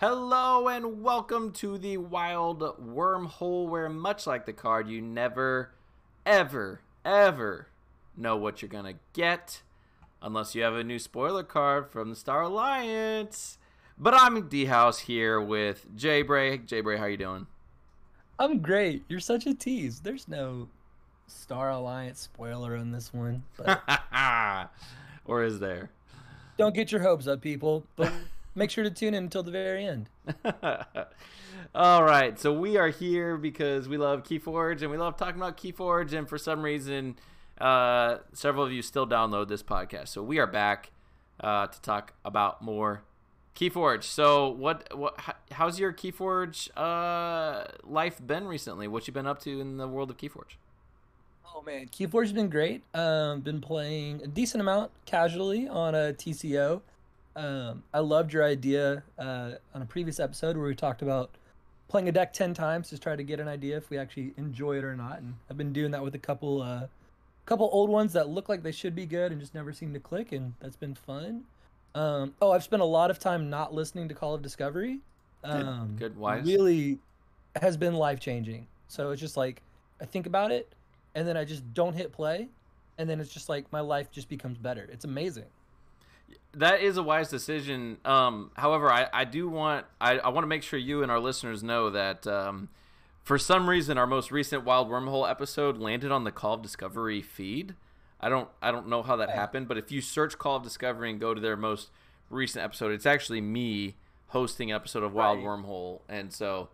Hello and welcome to the Wild Wormhole, where much like the card, you never, ever know what you're gonna get unless you have a new spoiler card from the Star Alliance. But I'm D-House here with J-Bray. J-Bray, how you doing? I'm great. You're such a tease. There's no Star Alliance spoiler on this one, but Or is there? don't get your hopes up, people. But make sure to tune in until the very end. All right, so we are here because we love Keyforge and we love talking about Keyforge, and for some reason, several of you still download this podcast. So we are back to talk about more Keyforge. So how's your Keyforge life been recently? What you been up to in the world of Keyforge? Oh man, Keyforge's been great. Been playing a decent amount casually on a TCO. I loved your idea on a previous episode where we talked about playing a deck 10 times to try to get an idea if we actually enjoy it or not. And I've been doing that with a couple old ones that look like they should be good and just never seem to click, and that's been fun. I've spent a lot of time not listening to Call of Discovery. Good, wise. Really has been life changing. So it's just like I think about it, and then I just don't hit play, and then it's just like my life just becomes better. It's amazing. That is a wise decision. However, I want to make sure you and our listeners know that for some reason our most recent Wild Wormhole episode landed on the Call of Discovery feed. I don't know how that happened, but if you search Call of Discovery and go to their most recent episode, it's actually me hosting an episode of Wild Wormhole, and so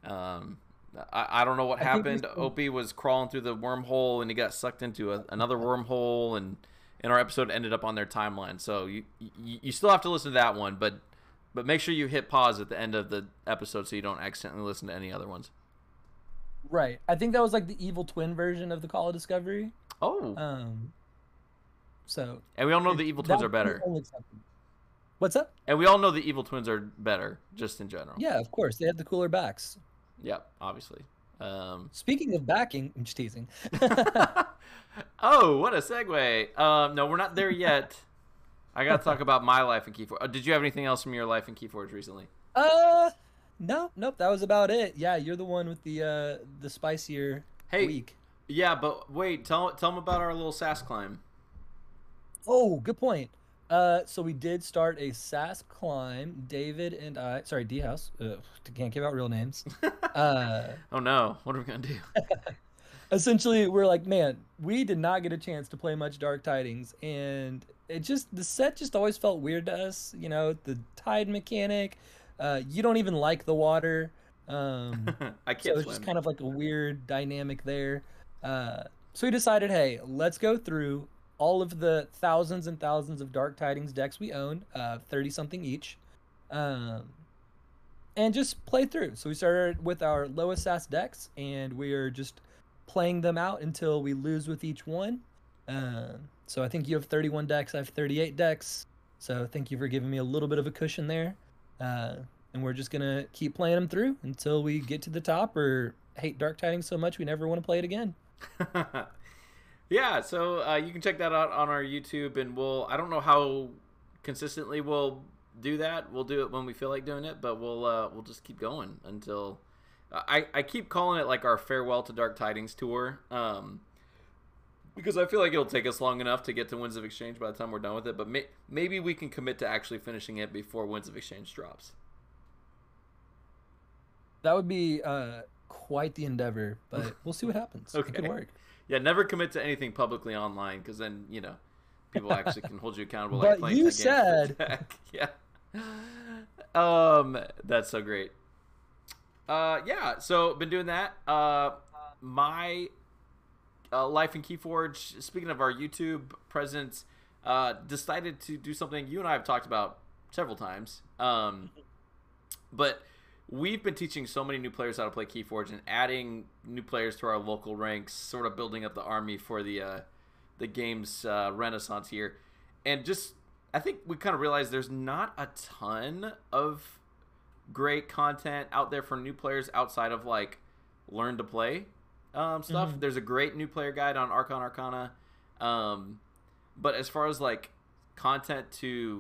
I don't know what happened. Opie was crawling through the wormhole and he got sucked into another wormhole, and our episode ended up on their timeline. So you still have to listen to that one, but make sure you hit pause at the end of the episode so you don't accidentally listen to any other ones. Right. I think that was like the evil twin version of the Call of Discovery. Oh. So And we all know the evil twins are better. What's up? And we all know the evil twins are better, just in general. Yeah, of course. They have the cooler backs. Yep, obviously. Speaking of backing, I'm just teasing. Oh, what a segue. No, we're not there yet. I got to talk about my life in Keyforge. Did you have anything else from your life in Keyforge recently? Nope. That was about it. Yeah, you're the one with the spicier week. Yeah, but wait, tell them about our little SAS climb. Oh, good point. So we did start a SAS climb. David and I, sorry, D House. Can't give out real names. Oh no, what are we gonna do? Essentially, we're like, man, we did not get a chance to play much Dark Tidings, and the set just always felt weird to us. You know, the tide mechanic. You don't even like the water. I can't so it's swim. just kind of like a weird dynamic there. So we decided, hey, let's go through all of the thousands and thousands of Dark Tidings decks we own, 30 something each, and just play through. So we started with our lowest SAS decks, and we are just playing them out until we lose with each one. So I think you have 31 decks, I have 38 decks. So thank you for giving me a little bit of a cushion there. And we're just gonna keep playing them through until we get to the top or hate Dark Tidings so much we never want to play it again. Yeah, so you can check that out on our YouTube, and I don't know how consistently we'll do that. We'll do it when we feel like doing it, but we'll just keep going until I keep calling it like our farewell to Dark Tidings tour, because I feel like it'll take us long enough to get to Winds of Exchange by the time we're done with it, but maybe we can commit to actually finishing it before Winds of Exchange drops. That would be quite the endeavor, but we'll see what happens. Okay. It could work. Yeah, never commit to anything publicly online, because then, people actually can hold you accountable. But like playing you 10 said... Yeah. That's so great. Yeah, so been doing that. My life in Keyforge, speaking of our YouTube presence, decided to do something you and I have talked about several times. But we've been teaching so many new players how to play Keyforge and adding new players to our local ranks, sort of building up the army for the game's renaissance here. And just, I think we kind of realized there's not a ton of great content out there for new players outside of like learn to play stuff. Mm-hmm. There's a great new player guide on Archon Arcana. But as far as like content to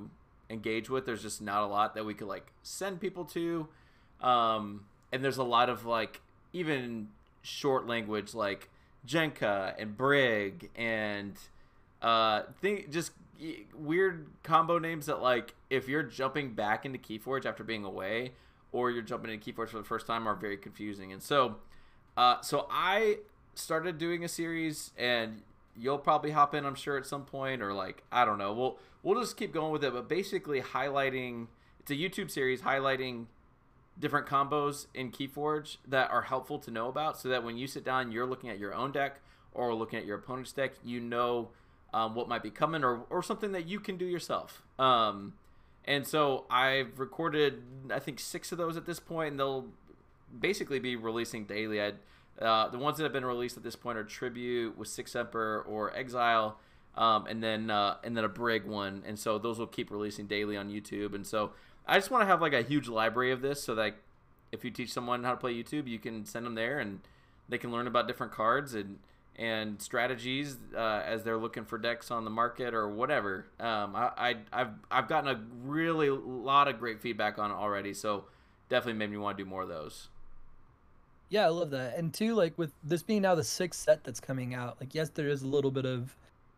engage with. There's just not a lot that we could like send people to, and there's a lot of like even short language like Jenka and Brig and just weird combo names that like if you're jumping back into Keyforge after being away or you're jumping into Keyforge for the first time are very confusing. And so I started doing a series, and you'll probably hop in, I'm sure, at some point, or like I don't know. We'll just keep going with it, but basically highlighting, it's a YouTube series highlighting different combos in Keyforge that are helpful to know about, so that when you sit down, you're looking at your own deck or looking at your opponent's deck, you know what might be coming or something that you can do yourself. And so I've recorded, I think, 6 of those at this point, and they'll basically be releasing daily. The ones that have been released at this point are Tribute with Six Emperor or Exile, and then a Brig one. And so those will keep releasing daily on YouTube. And so I just want to have like a huge library of this, so that if you teach someone how to play YouTube, you can send them there and they can learn about different cards and strategies as they're looking for decks on the market or whatever. I've gotten a really lot of great feedback on it already, so definitely made me want to do more of those. Yeah, I love that. And two, like with this being now the 6th set that's coming out, like yes, there is a little bit of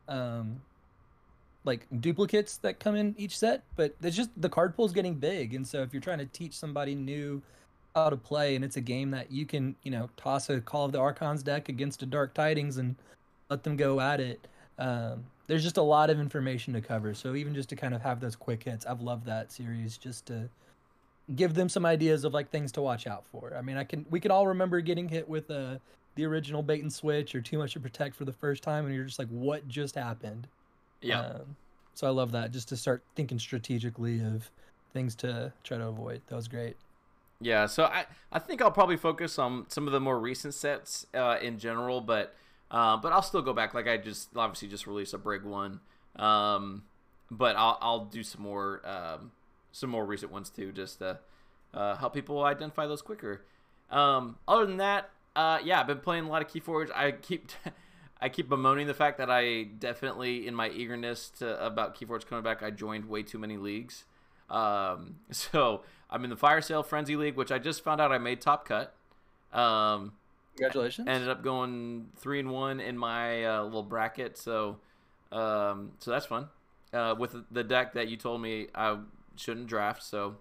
like duplicates that come in each set, but it's just the card pool's getting big. And so if you're trying to teach somebody new how to play, and it's a game that you can, toss a Call of the Archons deck against a Dark Tidings and let them go at it, there's just a lot of information to cover. So even just to kind of have those quick hits, I've loved that series just to give them some ideas of like things to watch out for. I mean, we can all remember getting hit with the original bait and switch or too much to protect for the first time, and you're just like, what just happened? Yeah. So I love that, just to start thinking strategically of things to try to avoid. That was great. Yeah, so I think I'll probably focus on some of the more recent sets in general, but I'll still go back. Like I just obviously just released a Brig one, but I'll do some more recent ones too, just to help people identify those quicker. Other than that, yeah, I've been playing a lot of Keyforge. I keep bemoaning the fact that I definitely, in my eagerness about Keyforge coming back, I joined way too many leagues. So I'm in the Fire Sale Frenzy League, which I just found out I made top cut. Congratulations. Ended up going 3-1 in my little bracket. So that's fun. With the deck that you told me I shouldn't draft. So,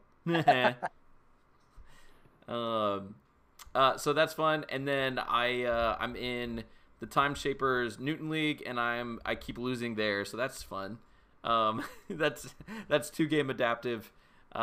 so that's fun. And then I'm in the Time Shapers Newton League, and I keep losing there. So that's fun. That's 2-game adaptive,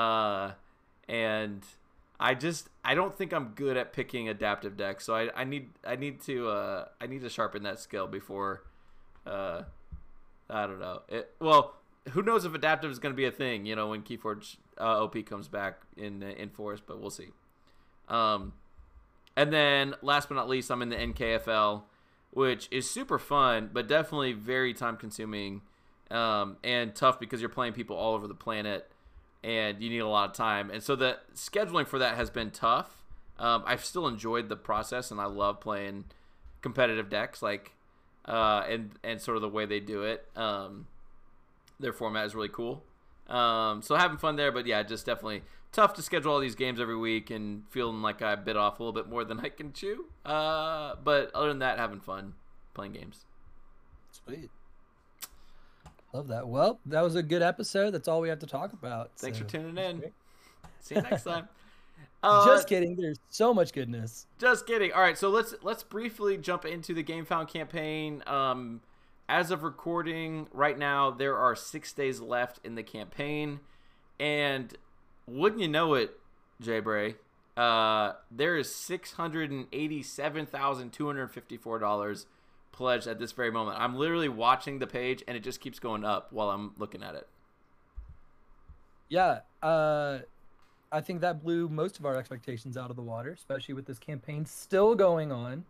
and I don't think I'm good at picking adaptive decks, so I need to sharpen that skill before I don't know. Well, who knows if adaptive is going to be a thing, when Keyforge OP comes back in Forest, but we'll see. And then last but not least, I'm in the NKFL, which is super fun, but definitely very time consuming. And tough because you're playing people all over the planet and you need a lot of time. And so the scheduling for that has been tough. I've still enjoyed the process, and I love playing competitive decks, like, and sort of the way they do it. Their format is really cool. So having fun there, but yeah, just definitely tough to schedule all these games every week and feeling like I bit off a little bit more than I can chew. But other than that, having fun playing games. Sweet. Love that. Well, that was a good episode. That's all we have to talk about. Thanks for tuning in. See you next time. Just kidding. There's so much goodness. Just kidding. All right, so let's briefly jump into the GameFound campaign. As of recording right now, there are 6 days left in the campaign, and wouldn't you know it, Jay Bray, there is $687,254 pledged at this very moment. I'm literally watching the page, and it just keeps going up while I'm looking at it. Yeah, I think that blew most of our expectations out of the water, especially with this campaign still going on.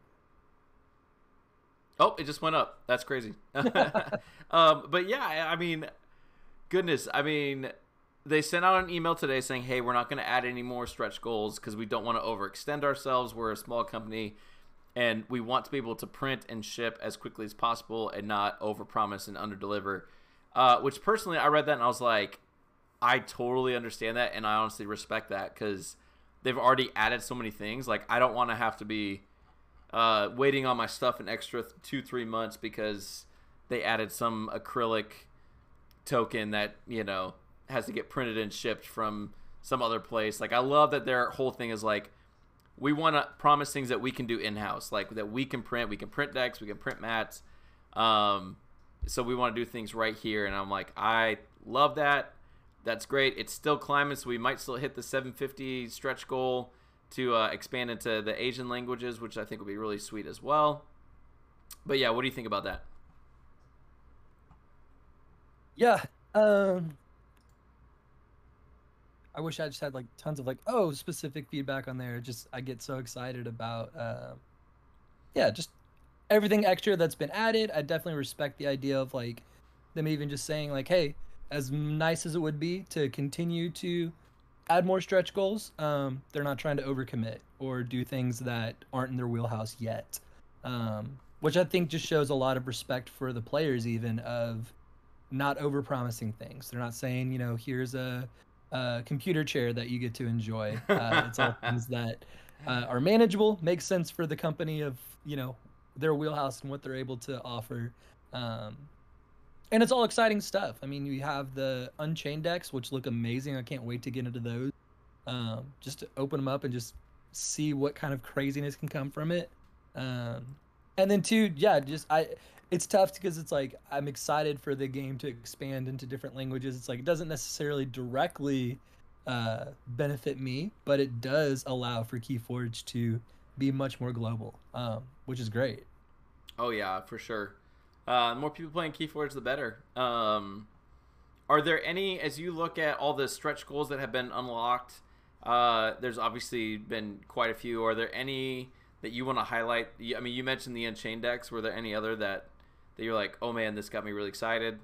Oh, it just went up. That's crazy. But yeah, I mean, goodness. I mean, they sent out an email today saying, hey, we're not going to add any more stretch goals because we don't want to overextend ourselves. We're a small company, and we want to be able to print and ship as quickly as possible and not overpromise and underdeliver. Which personally, I read that and I was like, I totally understand that, and I honestly respect that because they've already added so many things. Like, I don't want to have to be waiting on my stuff an extra 2-3 months because they added some acrylic token that, you know, has to get printed and shipped from some other place. Like, I love that their whole thing is like, we want to promise things that we can do in-house, like that we can print decks, we can print mats. So we want to do things right here, and I'm like, I love that. That's great. It's still climbing, so we might still hit the 750 stretch goal to expand into the Asian languages, which I think would be really sweet as well. But yeah, what do you think about that? Yeah. I wish I just had like tons of like specific feedback on there. Just I get so excited about yeah, just everything extra that's been added. I definitely respect the idea of like them even just saying like, hey, as nice as it would be to continue to add more stretch goals, they're not trying to overcommit or do things that aren't in their wheelhouse yet. Which I think just shows a lot of respect for the players, even of not overpromising things. They're not saying, you know, here's a computer chair that you get to enjoy. It's all things that are manageable, make sense for the company of, you know, their wheelhouse and what they're able to offer. And it's all exciting stuff. I mean, you have the Unchained decks, which look amazing. I can't wait to get into those. Just to open them up and just see what kind of craziness can come from it. And then two, yeah, it's tough because it's like I'm excited for the game to expand into different languages. It's like it doesn't necessarily directly benefit me, but it does allow for Keyforge to be much more global, which is great. Oh yeah, for sure. The more people playing Keyforge, the better. Are there any, as you look at all the stretch goals that have been unlocked, there's obviously been quite a few. Are there any that you want to highlight? I mean, you mentioned the Unchained decks. Were there any other that you're like, oh man, this got me really excited?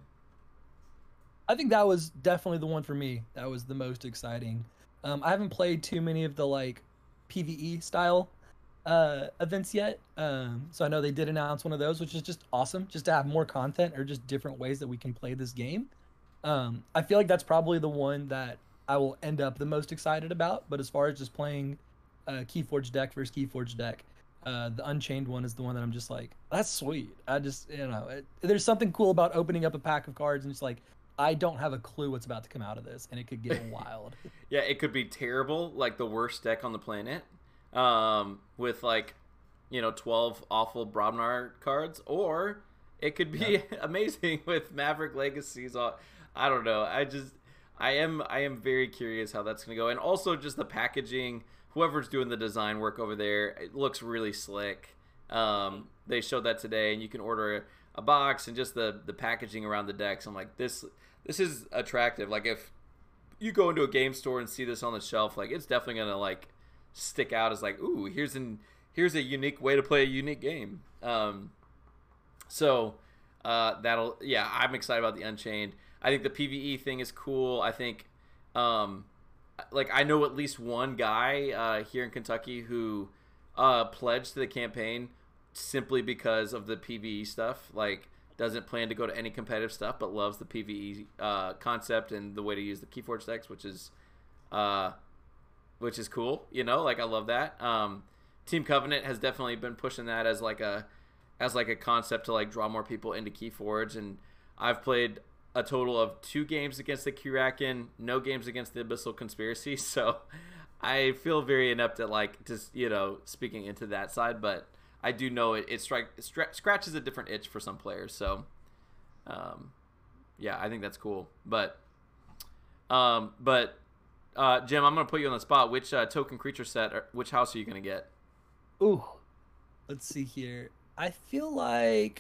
I think that was definitely the one for me. That was the most exciting. I haven't played too many of the like PvE style events yet. So I know they did announce one of those, which is just awesome, just to have more content or just different ways that we can play this game. I feel like that's probably the one that I will end up the most excited about. But as far as just playing Keyforge deck versus Keyforge deck, the Unchained one is the one that I'm just like, that's sweet. I just, you know, there's something cool about opening up a pack of cards and it's like, I don't have a clue what's about to come out of this, and it could get wild. Yeah, it could be terrible, like the worst deck on the planet, with like, you know, 12 awful Brobnar cards, or it could be amazing with Maverick Legacies. I don't know. I am very curious how that's gonna go, and also just the packaging. Whoever's doing the design work over there, it looks really slick. They showed that today, and you can order a box and just the packaging around the decks. I'm like, this is attractive. Like if you go into a game store and see this on the shelf, like it's definitely gonna like stick out as like, ooh, here's a unique way to play a unique game. So I'm excited about the Unchained. I think the PvE thing is cool. I think like I know at least one guy here in Kentucky who pledged to the campaign simply because of the PvE stuff. Like doesn't plan to go to any competitive stuff, but loves the PvE concept and the way to use the Keyforge decks, which is cool. You know, like I love that. Team Covenant has definitely been pushing that as like a concept to like draw more people into Keyforge, and I've played a total of 2 games against the Kirakin, no games against the Abyssal Conspiracy, so I feel very inept at like just, you know, speaking into that side, but I do know it scratches a different itch for some players, so yeah, I think that's cool. But Jim, I'm gonna put you on the spot. Which token creature set, or which house are you gonna get? Ooh, let's see here. I feel like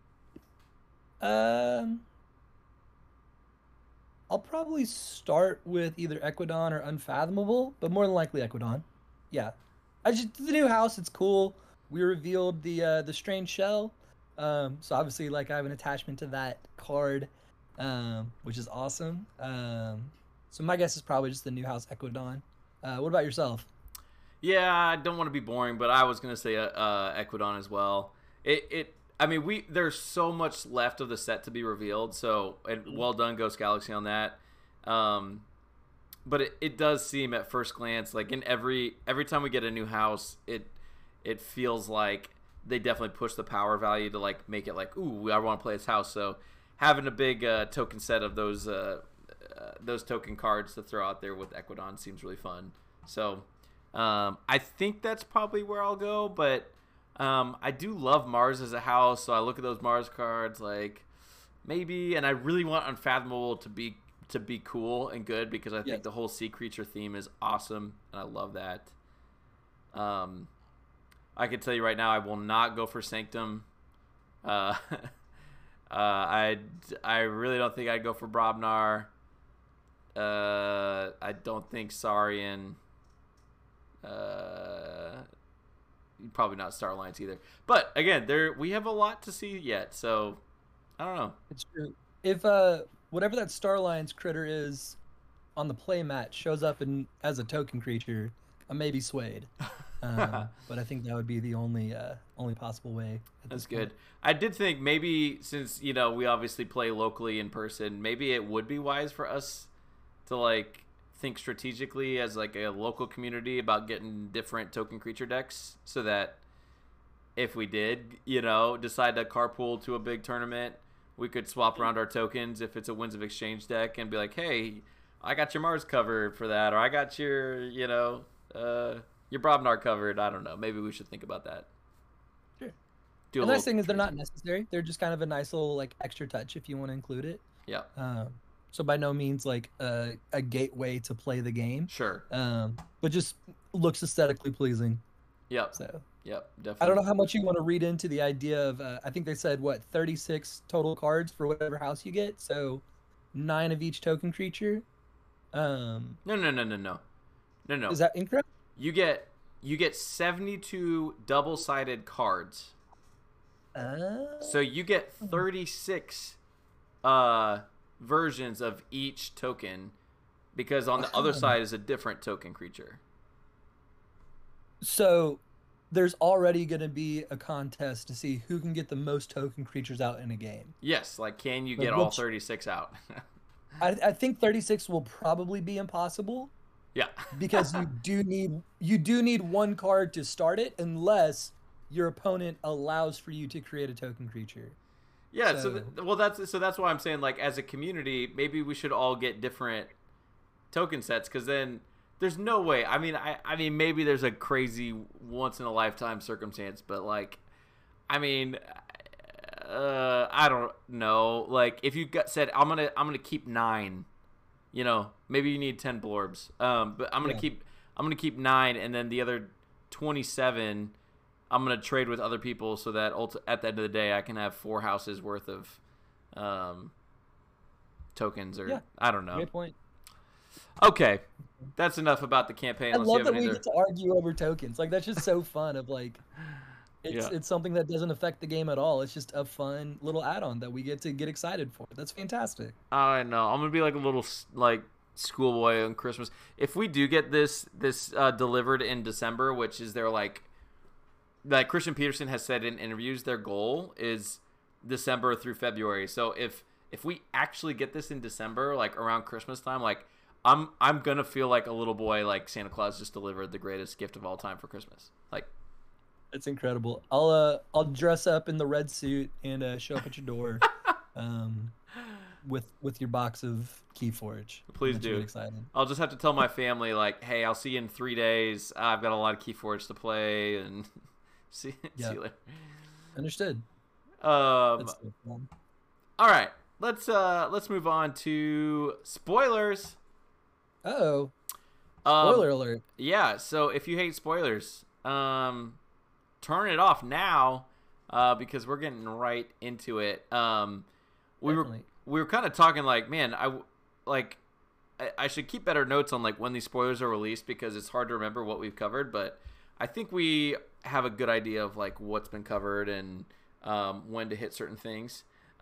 I'll probably start with either Equidon or Unfathomable, but more than likely Equidon. Yeah, the new house. It's cool. We revealed the strange shell, so obviously like I have an attachment to that card, which is awesome. So my guess is probably just the new house Equidon. What about yourself? Yeah, I don't want to be boring, but I was gonna say Equidon as well. I mean, there's so much left of the set to be revealed. So, and well done, Ghost Galaxy, on that. But it does seem at first glance like in every time we get a new house, it feels like they definitely push the power value to like make it like, ooh, I want to play this house. So having a big token set of those token cards to throw out there with Equidon seems really fun. So I think that's probably where I'll go, but I do love Mars as a house, so I look at those Mars cards like maybe, and I really want Unfathomable to be cool and good because I think the whole sea creature theme is awesome, and I love that. I can tell you right now, I will not go for Sanctum. I really don't think I'd go for Brobnar. I don't think Saurian. Probably not Star Alliance either. But again, we have a lot to see yet, so I don't know. It's true. If whatever that Star Alliance critter is on the play mat shows up as a token creature, I may be swayed. But I think that would be the only possible way. That's good. I did think maybe since we obviously play locally in person, maybe it would be wise for us to like think strategically as like a local community about getting different token creature decks, so that if we did decide to carpool to a big tournament, we could swap around our tokens if it's a Winds of Exchange deck and be like, hey, I got your Mars covered for that, or I got your your Brobnar covered. I don't know. Maybe we should think about that. Sure. The nice thing is they're not necessary. They're just kind of a nice little like extra touch if you want to include it. Yeah. So by no means like a gateway to play the game. Sure. But just looks aesthetically pleasing. Yep. So. Yep. Definitely. I don't know how much you want to read into the idea of. I think they said 36 total cards for whatever house you get. So 9 of each token creature. No. Is that incorrect? You get 72 double-sided cards. So you get 36 versions of each token, because on the other side is a different token creature. So there's already going to be a contest to see who can get the most token creatures out in a game. Yes, like can you get all 36 out? I think 36 will probably be impossible. Yeah. Because you do need one card to start it, unless your opponent allows for you to create a token creature. Yeah, so that's why I'm saying, like, as a community, maybe we should all get different token sets, because then there's no way. I mean, maybe there's a crazy once in a lifetime circumstance, but like, I mean, I don't know. Like, if you said I'm gonna keep 9, maybe you need 10 blorbs. But I'm gonna keep 9, and then the other 27. I'm going to trade with other people so that at the end of the day I can have 4 houses worth of tokens, or I don't know. Great point. Okay. That's enough about the campaign. I love that we get to argue over tokens. Like, that's just so fun of like it's something that doesn't affect the game at all. It's just a fun little add-on that we get to get excited for. That's fantastic. I know. I'm going to be like a little like schoolboy on Christmas. If we do get this delivered in December, which is their like Christian Peterson has said in interviews, their goal is December through February. So if we actually get this in December, like around Christmas time, like I'm gonna feel like a little boy, like Santa Claus just delivered the greatest gift of all time for Christmas. Like, it's incredible. I'll dress up in the red suit and show up at your door, with your box of Keyforge. Please do. I'll just have to tell my family, like, hey, I'll see you in 3 days. I've got a lot of Keyforge to play, and see you later. Understood. All right, let's move on to spoilers. Uh-oh. Spoiler alert. Yeah, so if you hate spoilers, turn it off now, because we're getting right into it. We were kind of talking like, man, I should keep better notes on like when these spoilers are released, because it's hard to remember what we've covered, but I think we have a good idea of like what's been covered and when to hit certain things.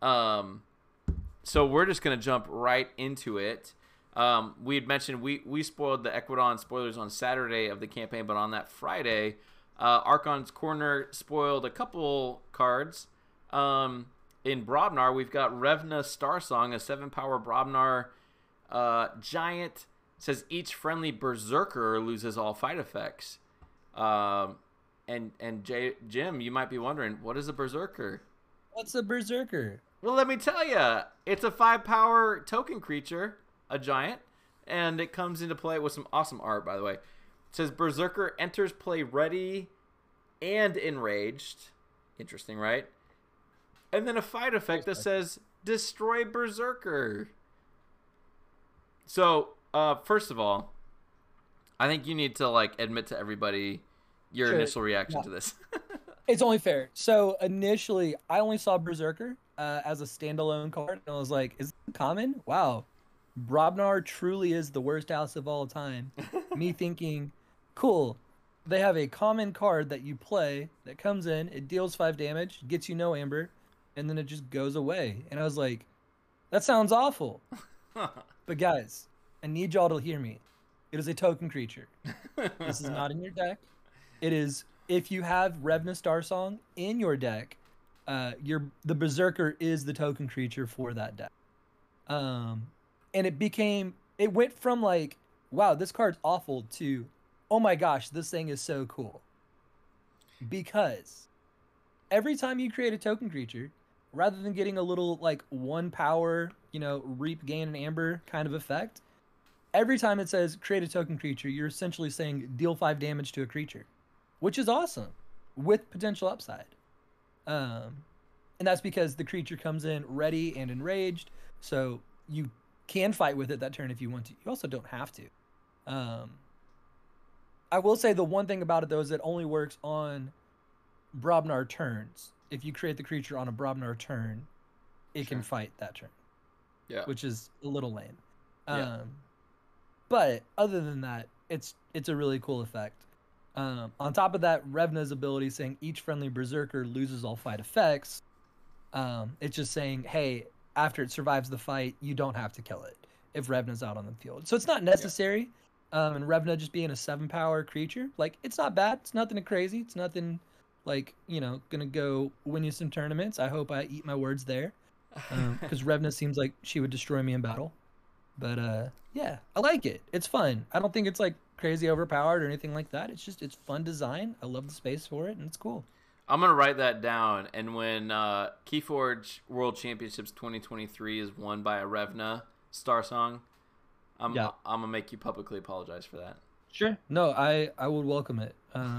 So we're just going to jump right into it. We had mentioned we spoiled the Equidon spoilers on Saturday of the campaign, but on that Friday, Archon's Corner spoiled a couple cards. In Brobnar, we've got Revna Starsong, a 7-power Brobnar Giant says each friendly berserker loses all fight effects. And Jim, you might be wondering, what is a berserker? What's a berserker? Well, let me tell you. It's a 5-power token creature, a giant, and it comes into play with some awesome art, by the way. It says berserker enters play ready and enraged. Interesting, right? And then a fight effect that says destroy berserker. So, first of all, I think you need to admit to everybody your initial reaction to this. It's only fair. So initially, I only saw Berserker as a standalone card, and I was like, "Is it common? Wow, Brobnar truly is the worst house of all time." Me thinking, "Cool, they have a common card that you play that comes in, it deals 5 damage, gets you no amber, and then it just goes away." And I was like, "That sounds awful." But guys, I need y'all to hear me. It is a token creature. This is not in your deck. It is, if you have Revna Starsong in your deck, the Berserker is the token creature for that deck. And it went from like, wow, this card's awful, to, oh my gosh, this thing is so cool. Because every time you create a token creature, rather than getting a little 1 power, reap, gain, and amber kind of effect, every time it says create a token creature, you're essentially saying deal 5 damage to a creature, which is awesome with potential upside. And that's because the creature comes in ready and enraged, so you can fight with it that turn if you want to. You also don't have to. I will say the one thing about it, though, is it only works on Brobnar turns. If you create the creature on a Brobnar turn, it can fight that turn. Yeah. Which is a little lame. Yeah. But other than that, it's a really cool effect. On top of that, Revna's ability saying each friendly berserker loses all fight effects. It's just saying, hey, after it survives the fight, you don't have to kill it if Revna's out on the field. So it's not necessary. And Revna just being a 7-power creature, it's not bad. It's nothing crazy. It's nothing gonna go win you some tournaments. I hope I eat my words there. Because Revna seems like she would destroy me in battle. But yeah, I like it. It's fun. I don't think it's crazy overpowered or anything like that. It's fun design. I love the space for it, and it's cool. I'm gonna write that down. And when Keyforge World Championships 2023 is won by a Revna Starsong, I'm gonna make you publicly apologize for that. Sure. No, I would welcome it.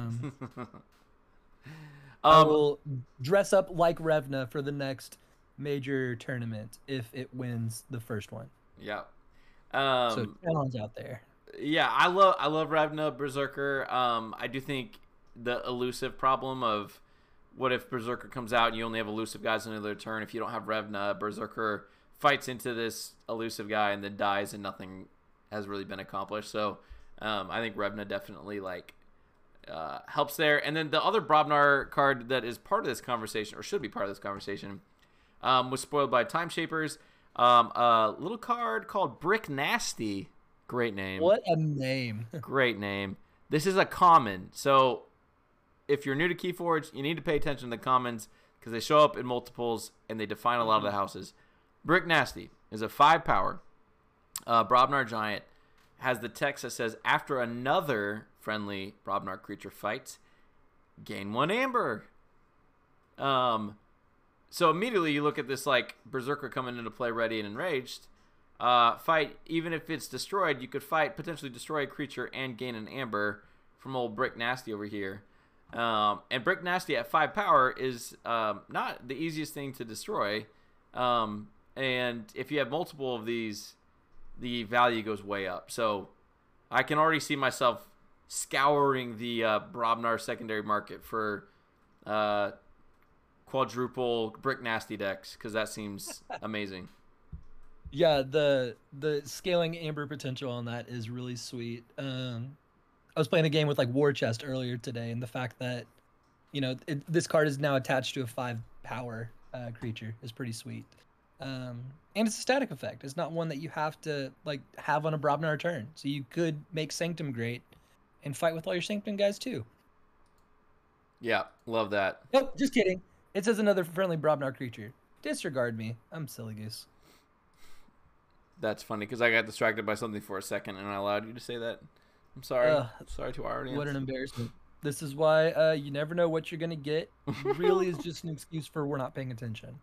I will dress up like Revna for the next major tournament if it wins the first one. Yeah. So challenge out there. Yeah, I love Revna Berserker. I do think the elusive problem of what if Berserker comes out and you only have elusive guys on another turn. If you don't have Revna, Berserker fights into this elusive guy and then dies and nothing has really been accomplished. So I think Revna definitely helps there. And then the other Brobnar card that is part of this conversation, or should be part of this conversation, was spoiled by Time Shapers. A little card called Brick Nasty. Great name. What a name. Great name. This is a common. So if you're new to Keyforge, you need to pay attention to the commons because they show up in multiples and they define a lot of the houses. Brick Nasty is a 5-power Brobnar Giant. Has the text that says, after another friendly Brobnar creature fights, gain 1 amber. So immediately you look at this Berserker coming into play ready and enraged. Fight, even if it's destroyed, you could potentially destroy a creature and gain an amber from old Brick Nasty over here. And Brick Nasty at 5 power is not the easiest thing to destroy. And if you have multiple of these, the value goes way up. So I can already see myself scouring the Brobnar secondary market for quadruple Brick Nasty decks because that seems amazing. Yeah, the scaling amber potential on that is really sweet. I was playing a game with War Chest earlier today, and the fact that this card is now attached to a 5-power creature is pretty sweet. And it's a static effect. It's not one that you have to have on a Brobnar turn. So you could make Sanctum great and fight with all your Sanctum guys too. Yeah, love that. Oh, just kidding. It says another friendly Brobnar creature. Disregard me. I'm silly goose. That's funny because I got distracted by something for a second and I allowed you to say that. I'm sorry. Uh, Sorry to our what an audience. embarrassment. This is why you never know what you're gonna get. Really is just an excuse for we're not paying attention.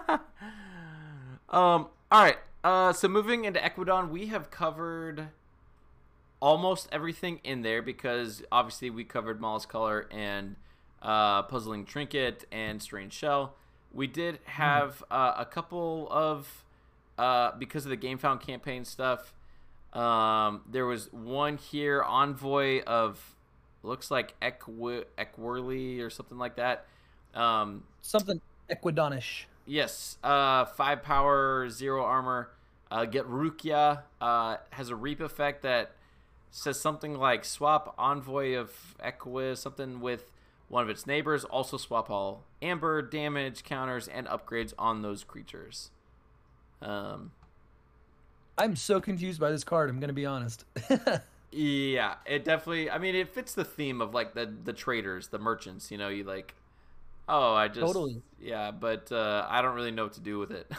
All right. So moving into Equidon, we have covered almost everything in there because obviously we covered Mollusk Color and Puzzling Trinket and Strange Shell. We did have a couple of because of the Game Found campaign stuff. There was one here, Envoy of looks like Ekwirly or something like that. Something Equidonish. Yes, 5 power, 0 armor. Get Rukia has a reap effect that says something like swap Envoy of Equus, something with one of its neighbors. Also swap all amber damage counters and upgrades on those creatures. I'm so confused by this card. I'm gonna be honest. Yeah, it definitely. I mean, it fits the theme of like the traders, the merchants. You know, you like. Oh, I just Totally. yeah, but I don't really know what to do with it.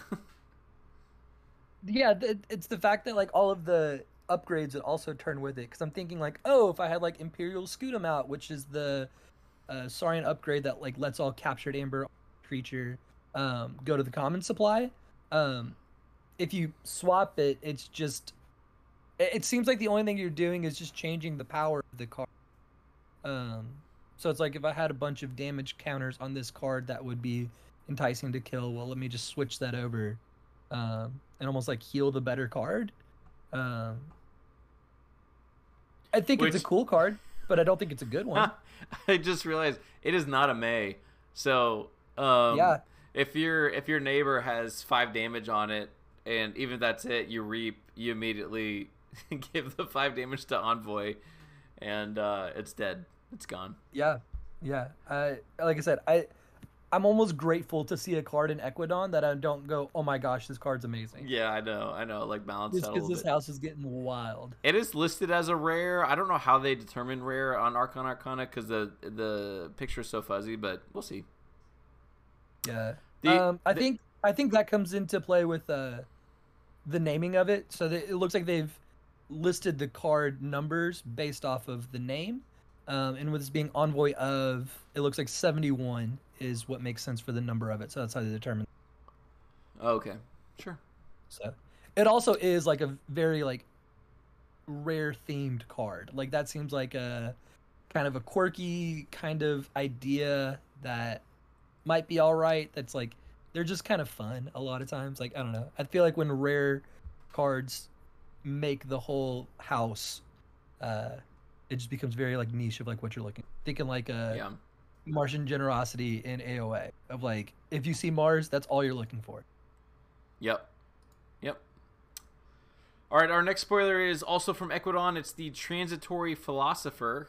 Yeah, it's the fact that like all of the upgrades would also turn with it. Because I'm thinking like, oh, if I had like Imperial Scutum out, which is the Saurian upgrade that like lets all captured amber creature go to the common supply. If you swap it, it's just it seems like the only thing you're doing is just changing the power of the card. So it's like if I had a bunch of damage counters on this card that would be enticing to kill, well, let me just switch that over, and almost like heal the better card. Um, I think it's a cool card, but I don't think it's a good one. I just realized it is not a May. So Yeah, if your neighbor has 5 damage on it, and even if that's it, you reap, you immediately give the 5 damage to Envoy, and it's dead. It's gone. yeah, yeah. Like I said, I'm almost grateful to see a card in Equidon that I don't go, oh my gosh, this card's amazing. Yeah, I know. Like balanced Just out a because little this bit. house is getting wild. It is listed as a rare. I don't know how they determine rare on Archon Arcana because the picture is so fuzzy, but we'll see. Yeah. The, I the think that comes into play with the naming of it. So it looks like they've listed the card numbers based off of the name. And with this being Envoy of, it looks like 71 is what makes sense for the number of it. So that's how they determine. okay, sure. So it also is like a very like rare themed card. Like that seems like a kind of a quirky kind of idea that might be all right. That's like they're just kind of fun a lot of times. Like I don't know. I feel like when rare cards make the whole house, it just becomes very like niche of like what you're looking. Thinking like Yeah. Martian generosity in AOA of like if you see Mars, that's all you're looking for. Yep. Yep. All right. Our next spoiler is also from Equidon. It's the Transitory Philosopher.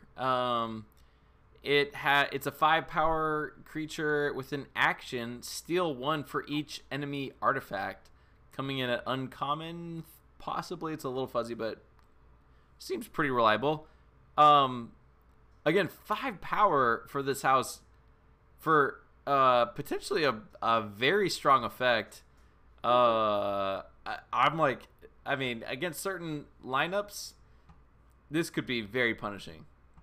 It's a 5 power creature with an action. Steal 1 for each enemy artifact. Coming in at uncommon. Possibly it's a little fuzzy, but seems pretty reliable. Again, 5 power for this house for potentially a very strong effect. I'm like, I mean, against certain lineups, this could be very punishing.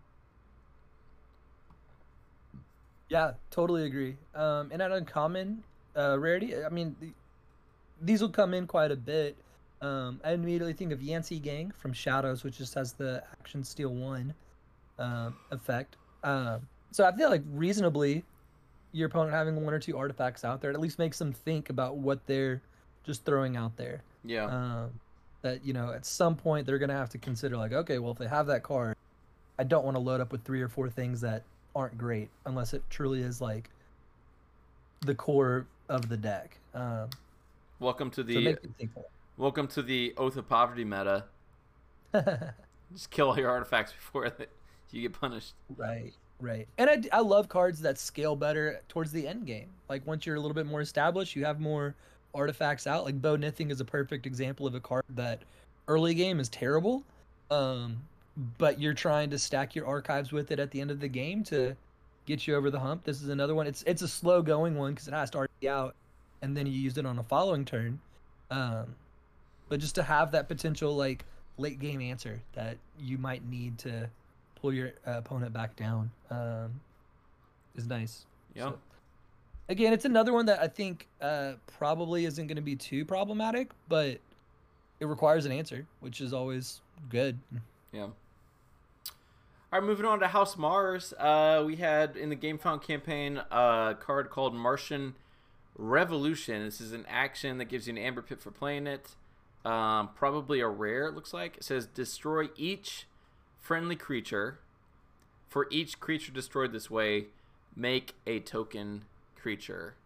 Yeah, totally agree. And at uncommon rarity, I mean, these will come in quite a bit. I immediately think of Yancey Gang from Shadows, which just has the action steal 1 effect. So I feel like reasonably, your opponent having 1 or 2 artifacts out there, it at least makes them think about what they're just throwing out there. Yeah. That, you know, at some point they're going to have to consider like, okay, well, if they have that card, I don't want to load up with 3 or 4 things that aren't great unless it truly is like the core of the deck. Welcome to So the make them think welcome to the Oath of Poverty meta. Just kill all your artifacts before you get punished. Right, right. And I love cards that scale better towards the end game. Like once you're a little bit more established, you have more artifacts out. Like Bow Nithing is a perfect example of a card that early game is terrible, but you're trying to stack your archives with it at the end of the game to get you over the hump. This is another one. It's a slow going one because it has to already be out, and then you use it on a following turn. but just to have that potential like late game answer that you might need to pull your opponent back down is nice. Yeah. So, again, it's another one that I think probably isn't going to be too problematic, but it requires an answer, which is always good. Yeah. All right, moving on to House Mars. We had in the GameFound campaign a card called Martian Revolution. This is an action that gives you an Amber Pit for playing it. Probably a rare, it looks like. It says destroy each friendly creature. For each creature destroyed this way, make a token creature.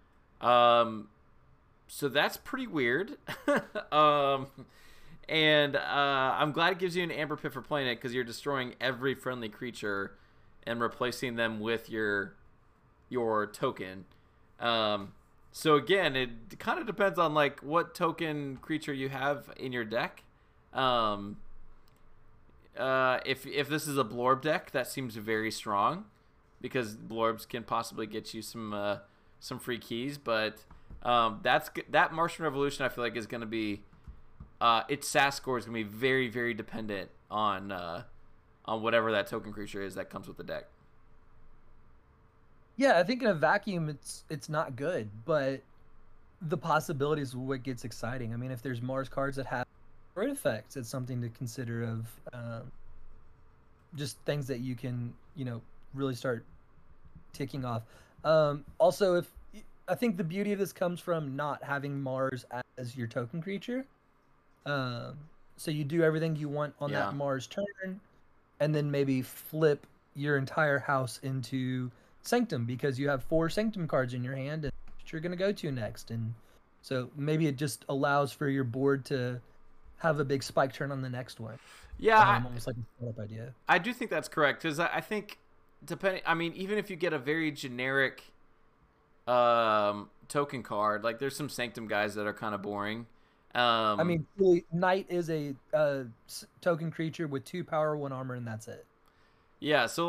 So that's pretty weird. And I'm glad it gives you an Amber Pit for playing it because you're destroying every friendly creature and replacing them with your token. So again, it kind of depends on like what token creature you have in your deck. If this is a Blorb deck, that seems very strong because Blorbs can possibly get you some free keys. But that Martian Revolution I feel like is going to be its SAS score is going to be very, very dependent on whatever that token creature is that comes with the deck. Yeah, I think in a vacuum it's not good, but the possibilities are what gets exciting. I mean, if there's Mars cards that have great effects, it's something to consider of just things that you can, really start ticking off. Also, I think the beauty of this comes from not having Mars as your token creature. So you do everything you want on that Mars turn, and then maybe flip your entire house into Sanctum because you have 4 Sanctum cards in your hand and you're going to go to next. And so maybe it just allows for your board to have a big spike turn on the next one. Yeah. Almost like a setup idea. I do think that's correct because I think even if you get a very generic token card, like there's some Sanctum guys that are kind of boring. Really, Knight is a token creature with 2 power, 1 armor, and that's it. Yeah, so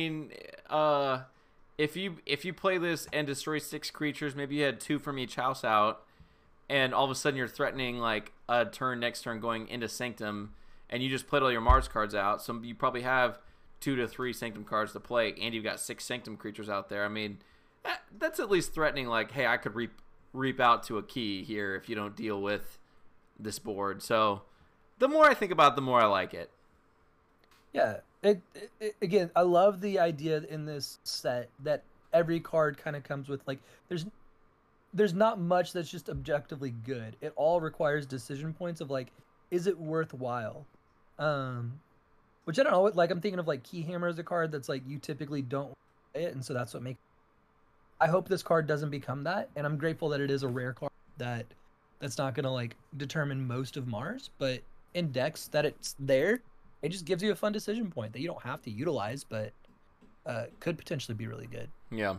if you play this and destroy 6 creatures, maybe you had 2 from each house out, and all of a sudden you're threatening like a next turn going into Sanctum, and you just played all your Mars cards out, so you probably have 2 to 3 Sanctum cards to play, and you've got 6 Sanctum creatures out there. I mean, that's at least threatening like, hey, I could reap out to a key here if you don't deal with this board. So the more I think about it, the more I like it. Yeah, again, I love the idea in this set that every card kind of comes with like there's not much that's just objectively good. It all requires decision points of like, is it worthwhile? Which I don't know. Like I'm thinking of like Keyhammer as a card that's like you typically don't play it, and so that's what makes. I hope this card doesn't become that, and I'm grateful that it is a rare card that's not gonna like determine most of Mars, but in decks that it's there, it just gives you a fun decision point that you don't have to utilize, but could potentially be really good. Yeah.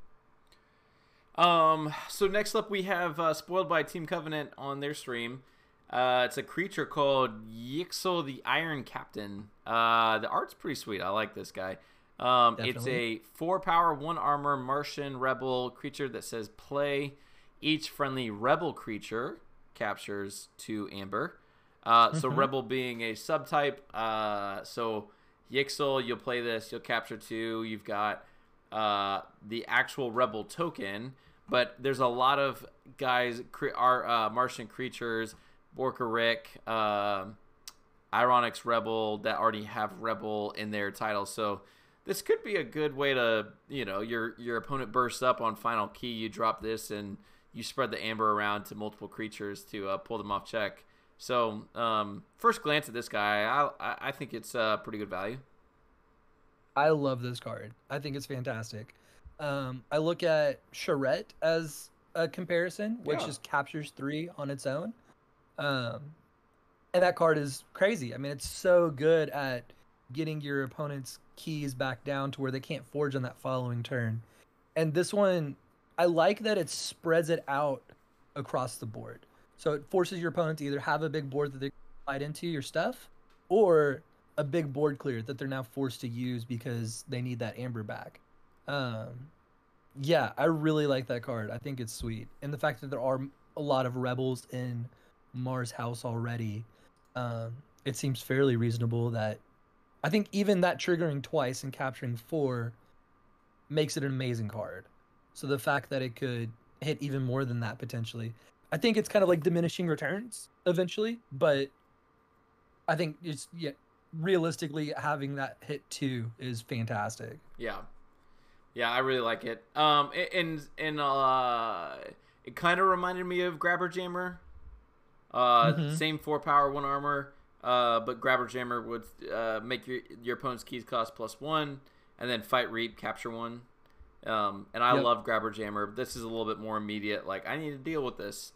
So next up we have Spoiled by Team Covenant on their stream. It's a creature called Yixel the Iron Captain. The art's pretty sweet. I like this guy. It's a 4 power, 1 armor Martian rebel creature that says play. Each friendly rebel creature captures 2 amber. So rebel being a subtype. So Yixel, you'll play this, you'll capture 2. You've got the actual rebel token, but there's a lot of guys, Martian creatures, Borkaric, Ironics Rebel that already have rebel in their title. So this could be a good way to, your opponent bursts up on final key, you drop this and you spread the amber around to multiple creatures to pull them off check. So first glance at this guy, I think it's pretty good value. I love this card. I think it's fantastic. I look at Charette as a comparison, which just captures 3 on its own. And that card is crazy. I mean, it's so good at getting your opponent's keys back down to where they can't forge on that following turn. And this one, I like that it spreads it out across the board. So it forces your opponent to either have a big board that they fight into your stuff, or a big board clear that they're now forced to use because they need that amber back. Yeah, I really like that card. I think it's sweet. And the fact that there are a lot of rebels in Mars house already, it seems fairly reasonable that I think even that triggering twice and capturing 4 makes it an amazing card. So the fact that it could hit even more than that potentially, I think it's kind of like diminishing returns eventually, but I think it's realistically having that hit 2 is fantastic. Yeah. Yeah, I really like it. It kind of reminded me of Grabber Jammer. Same 4 power, 1 armor. But Grabber Jammer would make your opponent's keys cost +1, and then fight Reap, capture 1. And I love Grabber Jammer. This is a little bit more immediate. Like, I need to deal with this.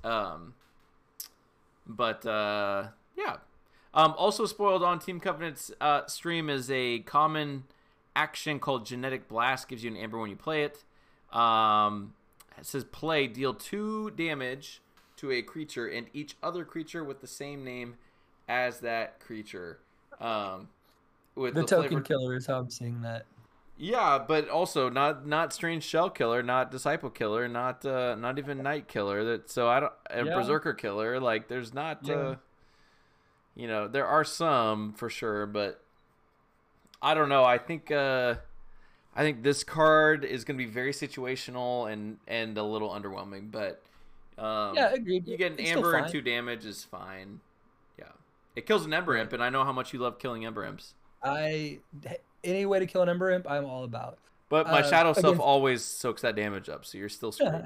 Also spoiled on Team Covenant's stream is a common action called Genetic Blast. Gives you an amber when you play it. It says play, deal 2 damage to a creature and each other creature with the same name as that creature. With the token killer is how I'm seeing that. Yeah, but also not Strange Shell Killer, not Disciple Killer, not even Night Killer. Berserker Killer. Like, there's not. There are some for sure, but I don't know. I think this card is going to be very situational and a little underwhelming. But agreed. You get an Amber and 2 damage is fine. Yeah, it kills an Ember Imp, and I know how much you love killing Ember Imps. Any way to kill an Ember Imp, I'm all about. But my Shadow Self always soaks that damage up, so you're still screwed.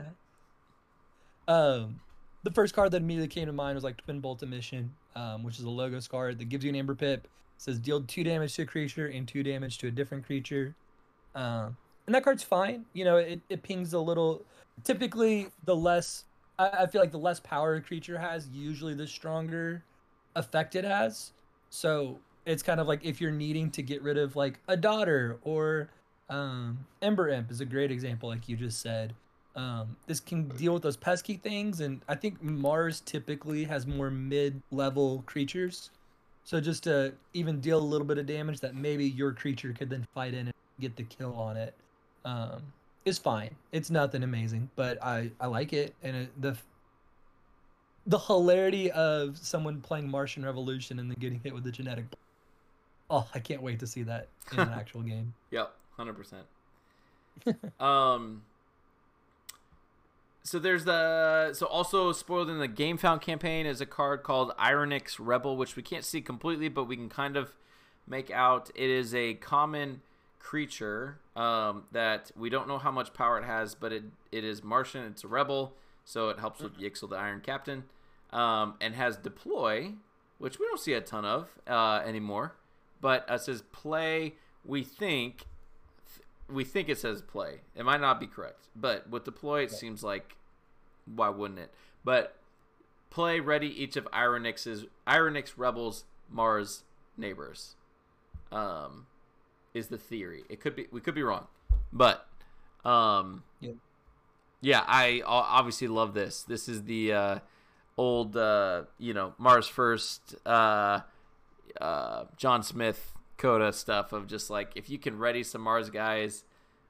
The first card that immediately came to mind was like Twin Bolt Emission, which is a Logos card that gives you an Amber Pip. It says deal 2 damage to a creature and 2 damage to a different creature. And that card's fine. It pings a little. Typically, I feel like the less power a creature has, usually the stronger effect it has. So it's kind of like if you're needing to get rid of like a daughter or Ember Imp is a great example, like you just said. This can deal with those pesky things, and I think Mars typically has more mid-level creatures. So just to even deal a little bit of damage that maybe your creature could then fight in and get the kill on it is fine. It's nothing amazing, but I like it, and the hilarity of someone playing Martian Revolution and then getting hit with the genetic. Oh, I can't wait to see that in an actual game. Yep, 100%. So also spoiled in the Game Found campaign is a card called Ironix Rebel, which we can't see completely, but we can kind of make out. It is a common creature that we don't know how much power it has, but it is Martian. It's a rebel, so it helps with Yixel the Iron Captain, and has deploy, which we don't see a ton of anymore. But it says play. We think it says play. It might not be correct, but with deploy, it seems like why wouldn't it? But play ready each of Ironix Rebels Mars neighbors. Is the theory. We could be wrong, but I obviously love this. This is the old Mars First John Smith Coda stuff of just like, if you can ready some Mars guys,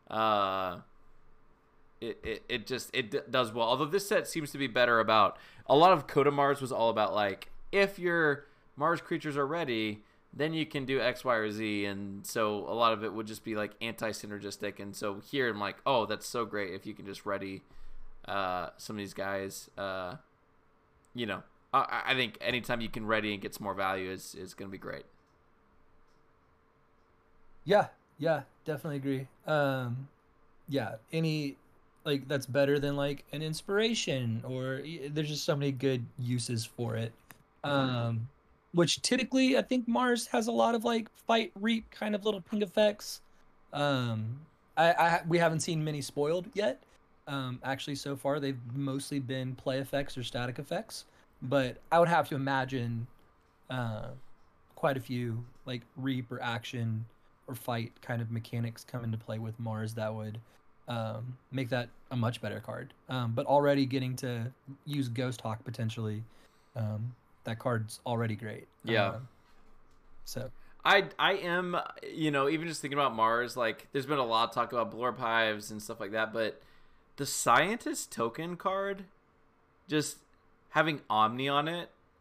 it does well. Although this set seems to be better about, a lot of Coda Mars was all about like, if your Mars creatures are ready, then you can do X, Y, or Z, and so a lot of it would just be like anti-synergistic. And so here I'm like, oh, that's so great if you can just ready some of these guys. I think anytime you can ready and get some more value is going to be great. Yeah, definitely agree. Any like that's better than like an inspiration, or there's just so many good uses for it. Which typically I think Mars has a lot of like fight reap kind of little ping effects. We haven't seen many spoiled yet. Actually, so far they've mostly been play effects or static effects. But I would have to imagine quite a few like reap or action or fight kind of mechanics come into play with Mars that would make that a much better card. But already getting to use Ghost Hawk potentially, that card's already great. Yeah. So I am, even just thinking about Mars, like there's been a lot of talk about Blorb Hives and stuff like that, but the Scientist token card, just having Omni on it,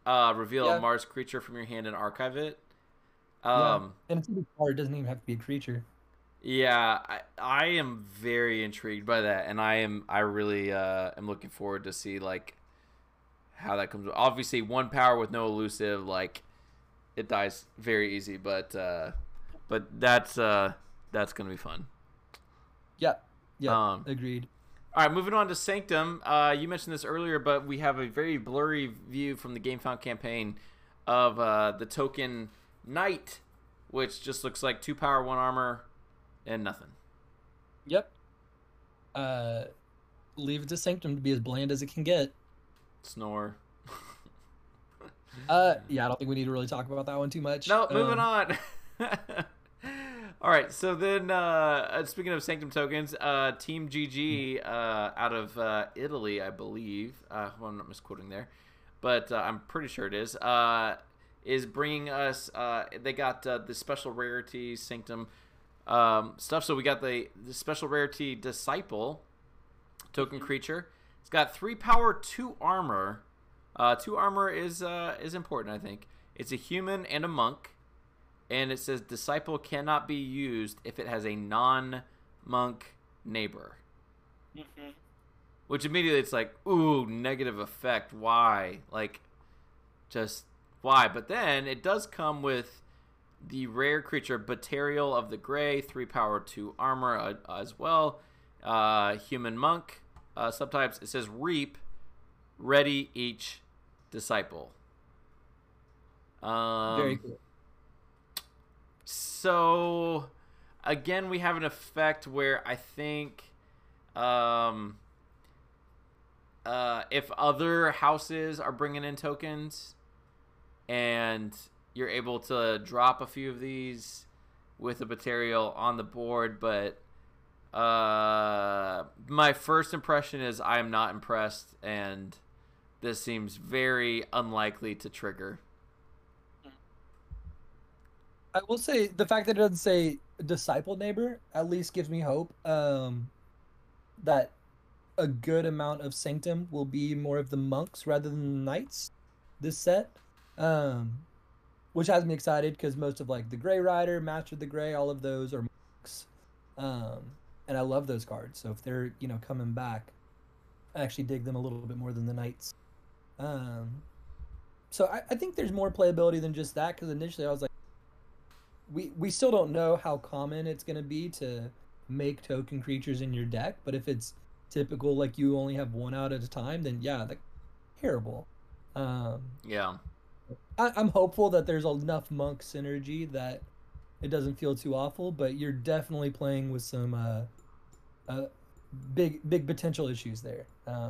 reveal a Yeah, Mars creature from your hand and archive it. yeah. Um, And it's a card. It doesn't even have to be a creature. yeah, I am very intrigued by that, and I really am looking forward to see like how that comes. Obviously, 1 power with no elusive, like it dies very easy, but that's gonna be fun. Yep. Yep. Um, Agreed. all right, moving on to Sanctum. You mentioned this earlier, but we have a very blurry view from the GameFound campaign of the token Knight, which just looks like 2 power, 1 armor, and nothing. Yep. Uh, leave it to Sanctum to be as bland as it can get. Snore. Yeah, I don't think we need to really talk about that one too much. No, moving on. All right, so then speaking of Sanctum tokens, Team GG out of Italy, I believe. Well, I'm not misquoting there, but I'm pretty sure it is bringing us. They got the special rarity Sanctum stuff. So we got the special rarity Disciple token creature. It's got 3 power, 2 armor. 2 armor is important, I think. It's a human and a monk. And it says Disciple cannot be used if it has a non-monk neighbor. Mm-hmm. Which immediately it's like, ooh, negative effect. Why? Like, just why? But then it does come with the rare creature Batarial of the Gray, 3 power, 2 armor as well. Human monk subtypes. It says Reap, ready each Disciple. Very cool. So, again, we have an effect where I think if other houses are bringing in tokens and you're able to drop a few of these with a Batarial on the board, but my first impression is I am not impressed, and this seems very unlikely to trigger. I will say the fact that it doesn't say disciple neighbor at least gives me hope that a good amount of Sanctum will be more of the monks rather than the knights this set, which has me excited because most of like the Grey Rider, Master of the Grey, all of those are monks, and I love those cards. So if they're coming back, I actually dig them a little bit more than the knights. So I think there's more playability than just that, because initially I was like, we still don't know how common it's going to be to make token creatures in your deck, but if it's typical, like you only have one out at a time, then yeah, that's terrible. Yeah. I'm hopeful that there's enough monk synergy that it doesn't feel too awful, but you're definitely playing with some big potential issues there.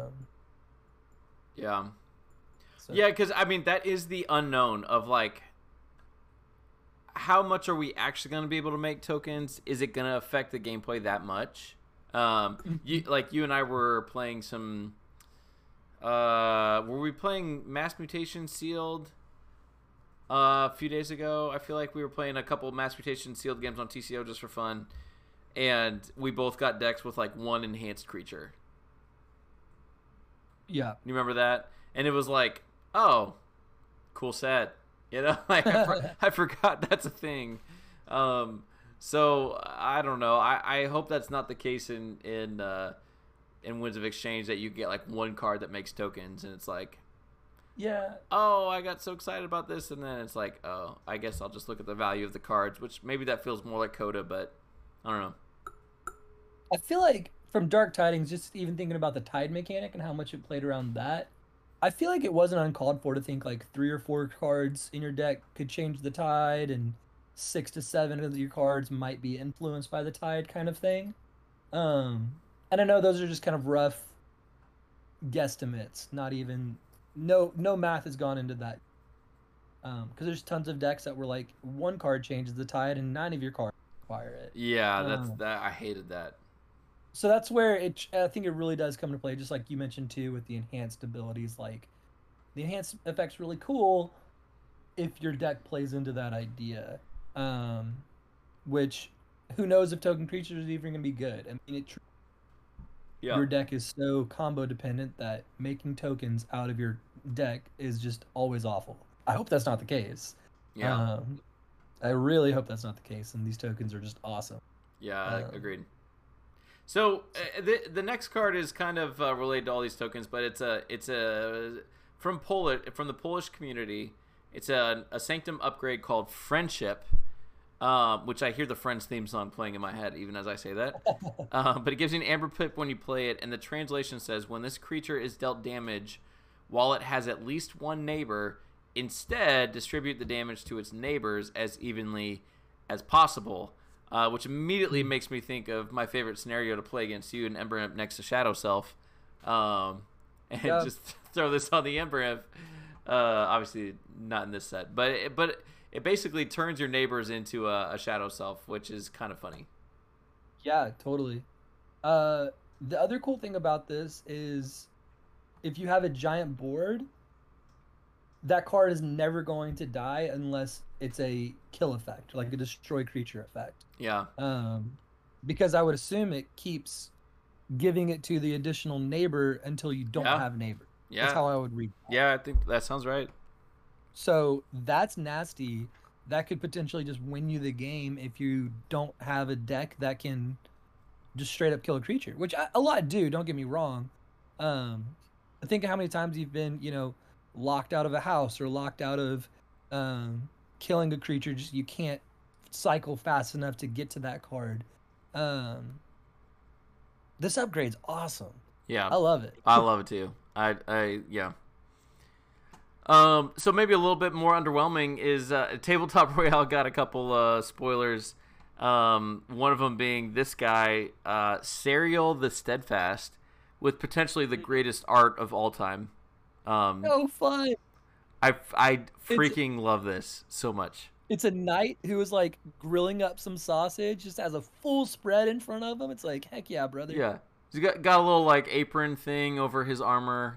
Yeah. So. Yeah, because, I mean, that is the unknown of, like, how much are we actually going to be able to make tokens? Is it going to affect the gameplay that much? You and I were playing some... were we playing Mass Mutation Sealed a few days ago? I feel like we were playing a couple Mass Mutation Sealed games on TCO just for fun. And we both got decks with, like, 1 enhanced creature. Yeah. You remember that? And it was like, oh, cool set. Like I forgot that's a thing. So I don't know. I hope that's not the case in Winds of Exchange, that you get like 1 card that makes tokens, and it's like, Yeah. oh, I got so excited about this, and then it's like, oh, I guess I'll just look at the value of the cards, which maybe that feels more like Coda, but I don't know. I feel like from Dark Tidings, just even thinking about the tide mechanic and how much it played around that, I feel like it wasn't uncalled for to think like 3 or 4 cards in your deck could change the tide, and 6 to 7 of your cards might be influenced by the tide, kind of thing. And I know those are just kind of rough guesstimates. Not even no math has gone into that. Because there's tons of decks that were like 1 card changes the tide and 9 of your cards require it. Yeah, that. I hated that. So that's where I think it really does come to play, just like you mentioned too, with the enhanced abilities. Like, the enhanced effect's really cool if your deck plays into that idea. Which, who knows if token creatures is even going to be good. I mean, your deck is so combo dependent that making tokens out of your deck is just always awful. I hope that's not the case. Yeah. I really hope that's not the case, and these tokens are just awesome. Yeah, agreed. So the next card is kind of related to all these tokens, but it's a from the Polish community. It's a Sanctum upgrade called Friendship, which I hear the Friends theme song playing in my head even as I say that. But it gives you an Amber Pip when you play it, and the translation says when this creature is dealt damage while it has at least one neighbor, instead distribute the damage to its neighbors as evenly as possible. Which immediately makes me think of my favorite scenario to play against you, an Ember Imp next to Shadow Self, and just throw this on the Ember Imp. Obviously not in this set, but it basically turns your neighbors into a Shadow Self, which is kind of funny. Yeah, totally. The other cool thing about this is if you have a giant board, that card is never going to die unless it's a kill effect, like a destroy creature effect. Yeah. Because I would assume it keeps giving it to the additional neighbor until you don't have neighbor. Yeah. That's how I would read that. Yeah, I think that sounds right. So that's nasty. That could potentially just win you the game if you don't have a deck that can just straight up kill a creature, which a lot do, don't get me wrong. Think of how many times you've been, locked out of a house or locked out of killing a creature. Just you can't cycle fast enough to get to that card. This upgrade's awesome. Yeah, I love it. I love it too. Yeah. So maybe a little bit more underwhelming is Tabletop Royale got a couple spoilers. One of them being this guy, Serial the Steadfast, with potentially the greatest art of all time. So fun. I freaking love this so much. It's a knight who is like grilling up some sausage, just has a full spread in front of him. It's like, heck yeah, brother. Yeah. He's got a little like apron thing over his armor,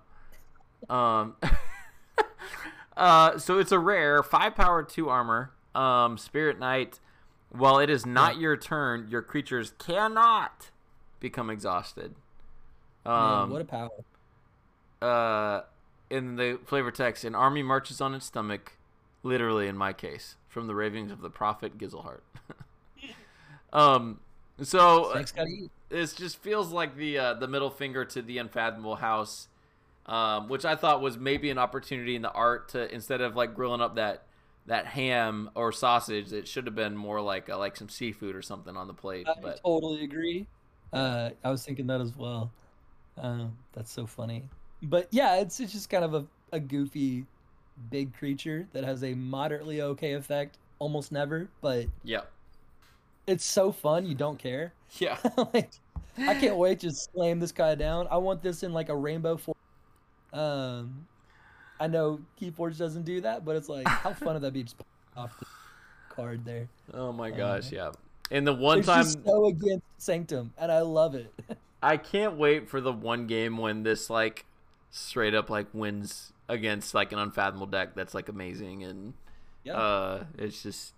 So it's a rare 5 power 2 armor, Spirit Knight. While it is not your turn, your creatures cannot become exhausted. Man, what a power. In the flavor text, an army marches on its stomach, literally in my case, from the ravings of the prophet Gizelhart. So this just feels like the middle finger to the Unfathomable House, which I thought was maybe an opportunity in the art to, instead of like grilling up that ham or sausage, it should have been more like some seafood or something on the plate. I totally agree. I was thinking that as well. That's so funny. But yeah, it's just kind of a goofy big creature that has a moderately okay effect almost never, but yeah, it's so fun you don't care. Yeah. Like, I can't wait to slam this guy down. I want this in like a rainbow form. I know Keyforge doesn't do that, but it's like, how fun would that be just off the card there? Oh my gosh, yeah. And the one it's time just so against Sanctum, and I love it. I can't wait for the one game when this like straight up like wins against like an Unfathomable deck that's like amazing, and it's just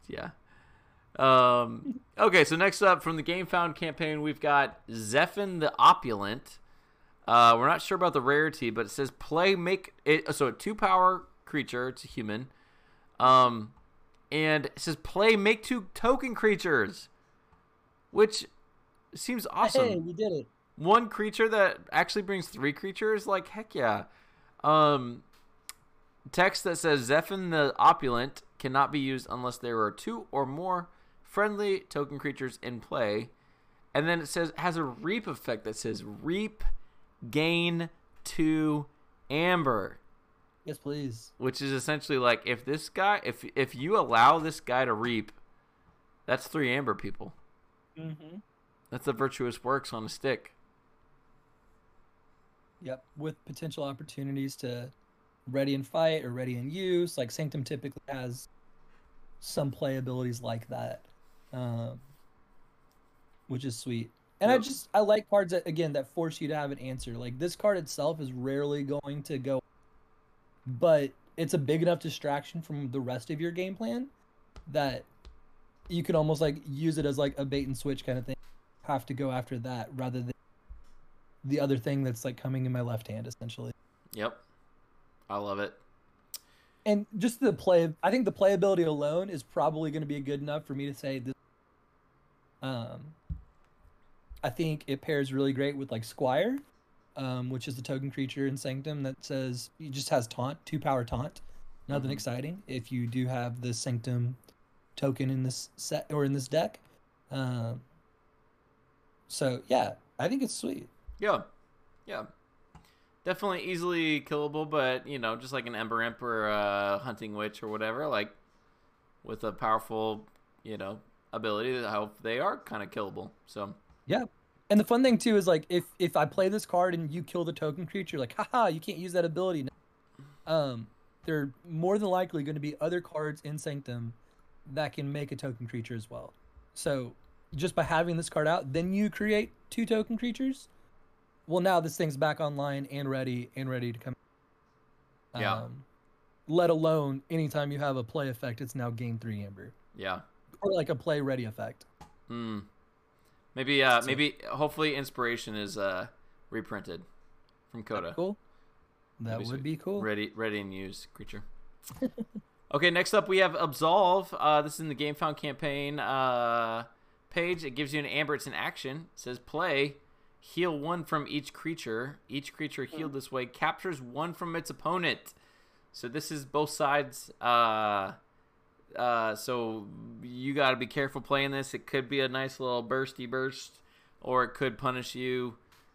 okay, so next up from the Game Found campaign, we've got Zephin the Opulent. We're not sure about the rarity, but it says make it, so a 2 power creature, it's a human. And it says make 2 token creatures, which seems awesome. Hey, we did it. 1 creature that actually brings 3 creatures, like heck yeah. Text that says Zephin the Opulent cannot be used unless there are 2 or more friendly token creatures in play. And then it has a reap effect that says reap, gain 2 amber. Yes, please. Which is essentially like if you allow this guy to reap, that's 3 amber, people. Mm-hmm. That's a Virtuous Works on a stick. Yep, with potential opportunities to ready and fight or ready and use. Like Sanctum typically has some play abilities like that, which is sweet. And yep. I like cards that force you to have an answer. Like this card itself is rarely going to go, but it's a big enough distraction from the rest of your game plan that you can almost like use it as like a bait and switch kind of thing. Have to go after that rather than the other thing that's like coming in my left hand essentially. Yep. I love it. And just the play, I think the playability alone is probably going to be good enough for me to say this. Um, I think it pairs really great with like Squire, which is the token creature in Sanctum that says it just has taunt, 2-power taunt. Nothing exciting. If you do have the Sanctum token in this set or in this deck, so yeah, I think it's sweet. Yeah, yeah, definitely easily killable, but just like an Ember Imp or a Hunting Witch or whatever, like with a powerful, ability, how they are kind of killable. So yeah. And the fun thing too is like if I play this card and you kill the token creature, like haha, you can't use that ability now. There are more than likely going to be other cards in Sanctum that can make a token creature as well. So just by having this card out, then you create 2 token creatures. Well, now this thing's back online and ready to come. Yeah. Let alone anytime you have a play effect, it's now gain 3 Amber. Yeah. Or like a play ready effect. Maybe hopefully Inspiration is reprinted from Coda. Cool. That would be cool. Ready and use creature. Okay, next up we have Absolve. This is in the Game Found campaign page. It gives you an Amber. It's an action. It says play, heal 1 from each creature. Each creature healed this way captures 1 from its opponent. So this is both sides. So you got to be careful playing this. It could be a nice little bursty burst, or it could punish you.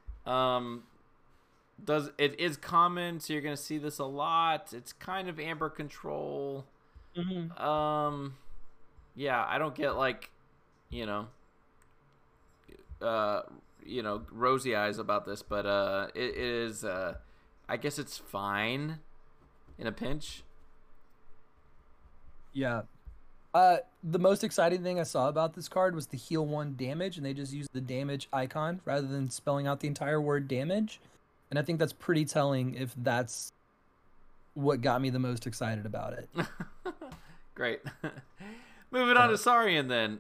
It is common, so you're gonna see this a lot. It's kind of Amber control. Yeah, I don't get like, rosy eyes about this, but it is. I guess it's fine in a pinch. Yeah. The most exciting thing I saw about this card was the heal 1 damage, and they just used the damage icon rather than spelling out the entire word damage. And I think that's pretty telling if that's what got me the most excited about it. Great. Moving on to Saurian then.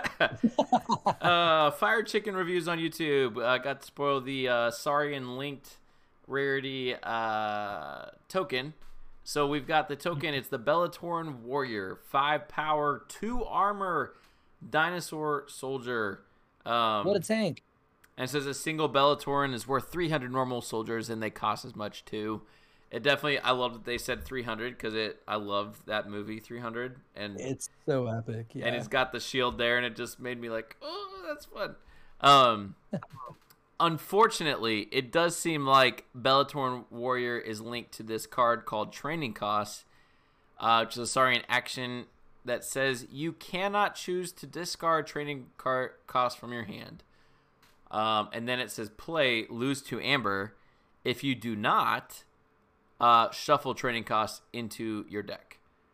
Fire Chicken Reviews on YouTube. Got to spoil the Saurian linked rarity token. So we've got the token. It's the Bellatorn Warrior. 5 power, 2 armor, dinosaur soldier. What a tank. And it says a single Bellatorn is worth 300 normal soldiers, and they cost as much too. It definitely, I love that they said 300 because I love that movie 300, and it's so epic. Yeah, and it's got the shield there, and it just made me like, oh, that's fun. Unfortunately, it does seem like Bellatorn Warrior is linked to this card called Training Cost, which is an action that says you cannot choose to discard training card cost from your hand. And then it says play, lose 2 Amber. If you do not, shuffle training costs into your deck.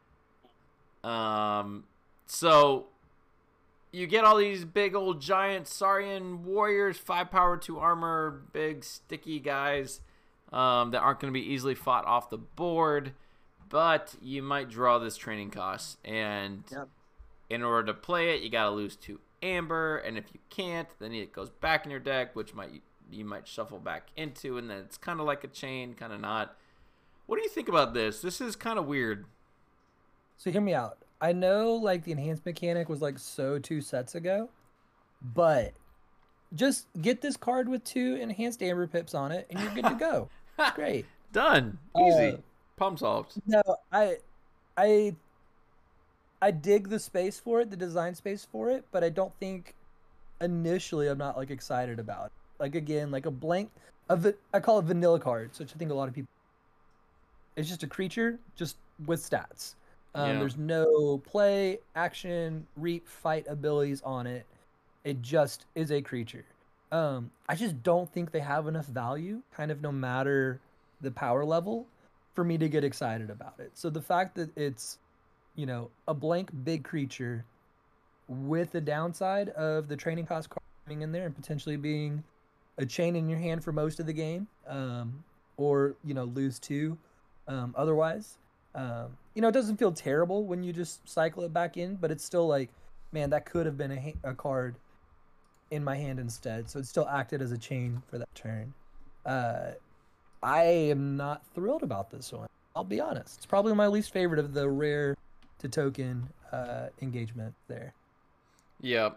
So you get all these big old giant Saurian warriors, 5 power, 2 armor, big sticky guys that aren't going to be easily fought off the board, but you might draw this training cost, and in order to play it, you got to lose 2 Amber, and if you can't, then it goes back in your deck, which you might shuffle back into, and then it's kind of like a chain, kind of not. What do you think about this? This is kind of weird. So hear me out. I know like the enhanced mechanic was like 2 sets ago, but just get this card with 2 enhanced Amber pips on it, and you're good to go. Great. Done. Easy. Problem solved. No, I dig the space for it, the design space for it, but I don't think initially I'm not like excited about it. Like again, like a blank I call it vanilla cards, which I think a lot of people. It's just a creature, just with stats. There's no play, action, reap, fight abilities on it. It just is a creature. I just don't think they have enough value, kind of no matter the power level, for me to get excited about it. So the fact that it's, a blank big creature with the downside of the training cost card coming in there and potentially being a chain in your hand for most of the game, or, lose 2 otherwise. It doesn't feel terrible when you just cycle it back in, but it's still like, man, that could have been a card in my hand instead, so it still acted as a chain for that turn. I am not thrilled about this one. I'll be honest. It's probably my least favorite of the rare to token engagement there. Yeah.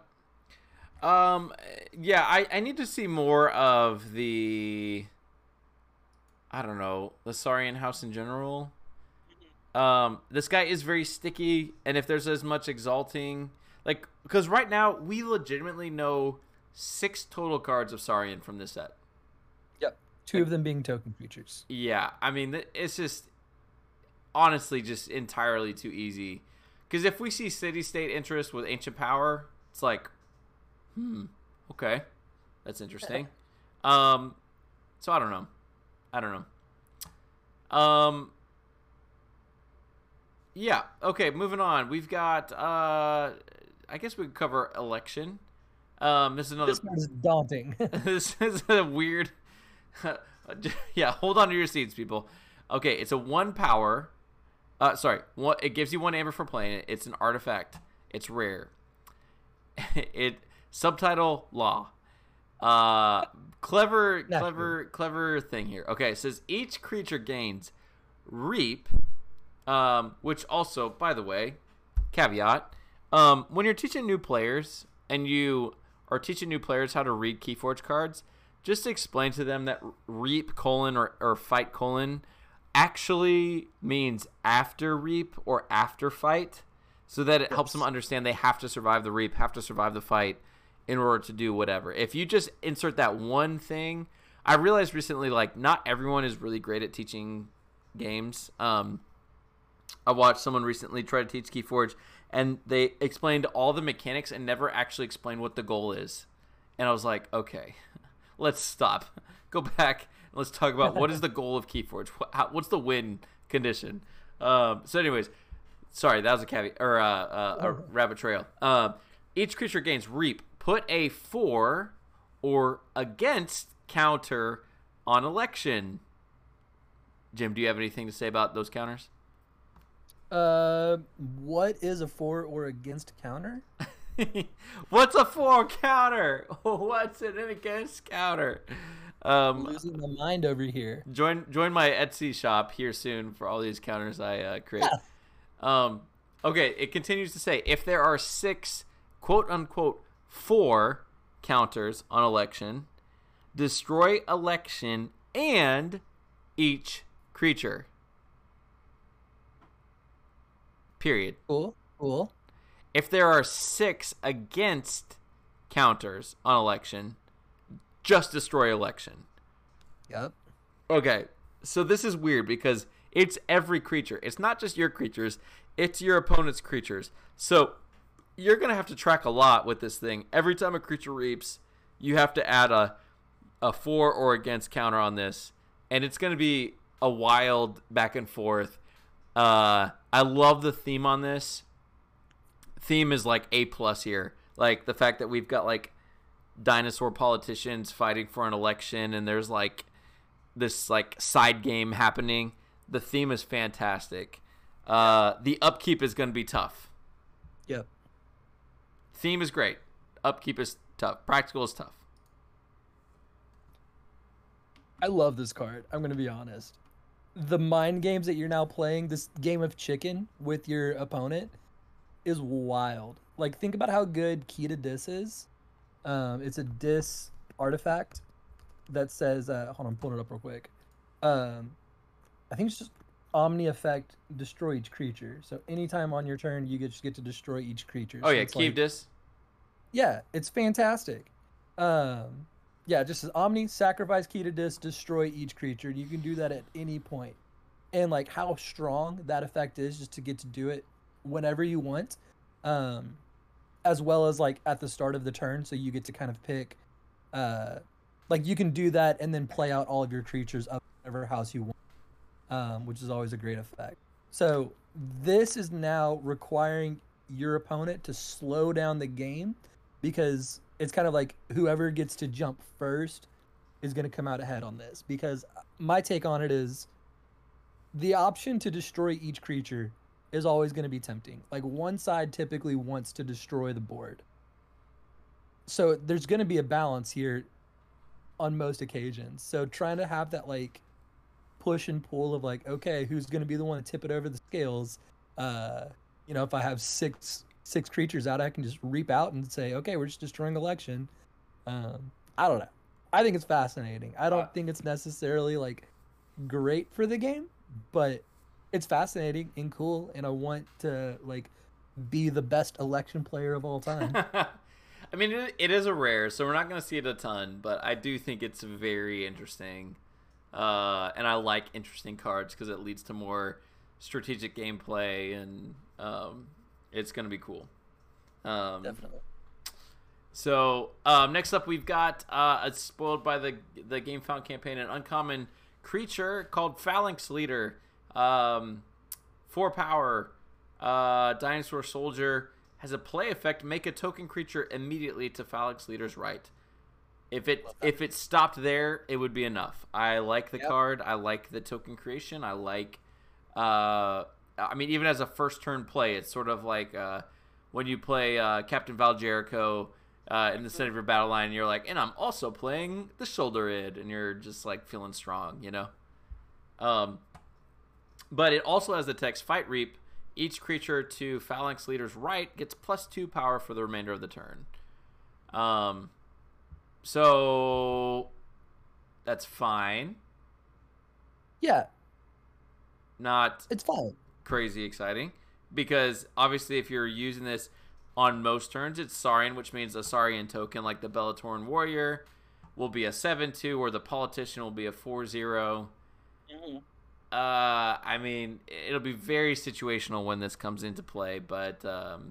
Yeah, I need to see more of the, I don't know, the Saurian house in general. This guy is very sticky, and if there's as much exalting, like, because right now we legitimately know 6 total cards of Saurian from this set. Yep. Two of them being token creatures. Yeah, I mean, it's just honestly just entirely too easy. Because if we see city state interest with ancient power, it's like, okay, that's interesting. So I don't know. Yeah, okay, moving on. We've got I guess we could cover election. This is another. This one is daunting. This is a weird. Yeah, hold on to your seats, people. Okay, it's a 1 power. It gives you 1 amber for playing it. It's an artifact. It's rare. Subtitle law. Clever thing here. Okay, it says each creature gains reap, which also, by the way, caveat. When you're teaching new players and you are teaching new players how to read Keyforge cards, just explain to them that reap : or fight : actually means after reap or after fight, so that it helps them understand they have to survive the reap, have to survive the fight in order to do whatever. If you just insert that one thing, I realized recently, like, not everyone is really great at teaching games. I watched someone recently try to teach Keyforge, and they explained all the mechanics and never actually explained what the goal is. And I was like, okay, let's stop. Go back and let's talk about what is the goal of Keyforge. What's the win condition? So anyways, sorry, that was a caveat, or a rabbit trail. Each creature gains reap. Put a for or against counter on election. Jim, do you have anything to say about those counters? What is a for or against counter? What's a for counter? What's an against counter? Losing my mind over here. Join my Etsy shop here soon for all these counters I create. Yeah. Okay, it continues to say, if there are 6 quote unquote for counters on election, destroy election and each creature. Period. Cool. If there are 6 against counters on election, just destroy election. Yep. Okay, so this is weird because it's every creature. It's not just your creatures, it's your opponent's creatures. So you're going to have to track a lot with this thing. Every time a creature reaps, you have to add a for or against counter on this. And it's going to be a wild back and forth. I love the theme on this. Theme is like A+ here. Like the fact that we've got like dinosaur politicians fighting for an election and there's like this like side game happening. The theme is fantastic. The upkeep is going to be tough. Yep. Theme is great. Upkeep is tough. Practical is tough. I love this card. I'm going to be honest. The mind games that you're now playing, this game of chicken with your opponent, is wild. Like, think about how good Key to Dis is. It's a Dis artifact that says, hold on, I'm pulling it up real quick. I think it's just Omni effect, destroy each creature. So anytime on your turn, you just get to destroy each creature. Oh, so yeah, Key of Dis. Yeah, it's fantastic. Yeah, just as Omni, sacrifice Key to Dis, destroy each creature. You can do that at any point. And like how strong that effect is just to get to do it whenever you want. As well as like at the start of the turn, so you get to kind of pick like you can do that and then play out all of your creatures up whatever house you want. Which is always a great effect. So this is now requiring your opponent to slow down the game because it's kind of like whoever gets to jump first is going to come out ahead on this. Because my take on it is the option to destroy each creature is always going to be tempting. Like one side typically wants to destroy the board. so there's going to be a balance here on most occasions. So trying to have that like push and pull of like, okay, who's going to be the one to tip it over the scales? Uh, if I have six creatures out, I can just reap out and say, okay, we're just destroying election. I don't know. I think it's fascinating. I don't think it's necessarily like great for the game, but it's fascinating and cool, and I want to like be the best election player of all time. I mean, it is a rare, so we're not going to see it a ton, but I do think it's very interesting. And I like interesting cards because it leads to more strategic gameplay, and it's going to be cool. Definitely. So next up, we've got it's spoiled by the Game Found campaign, an uncommon creature called Phalanx Leader. 4 power, dinosaur soldier, has a play effect: make a token creature immediately to Phalanx Leader's right. If it stopped there, it would be enough. I like the card. I like the token creation. I like, I mean, even as a first turn play, it's sort of like when you play Captain Val Jericho in the center of your battle line, and you're like, and I'm also playing the Shoulder Id, and you're just like feeling strong, But it also has the text Fight Reap. Each creature to Phalanx Leader's right gets +2 power for the remainder of the turn. So that's fine. Yeah. It's fine. Crazy exciting. Because obviously if you're using this on most turns, it's Saurian, which means a Saurian token like the Belatoran Warrior will be a 7/2, or the Politician will be a 4/0. Mm-hmm. I mean, it'll be very situational when this comes into play, but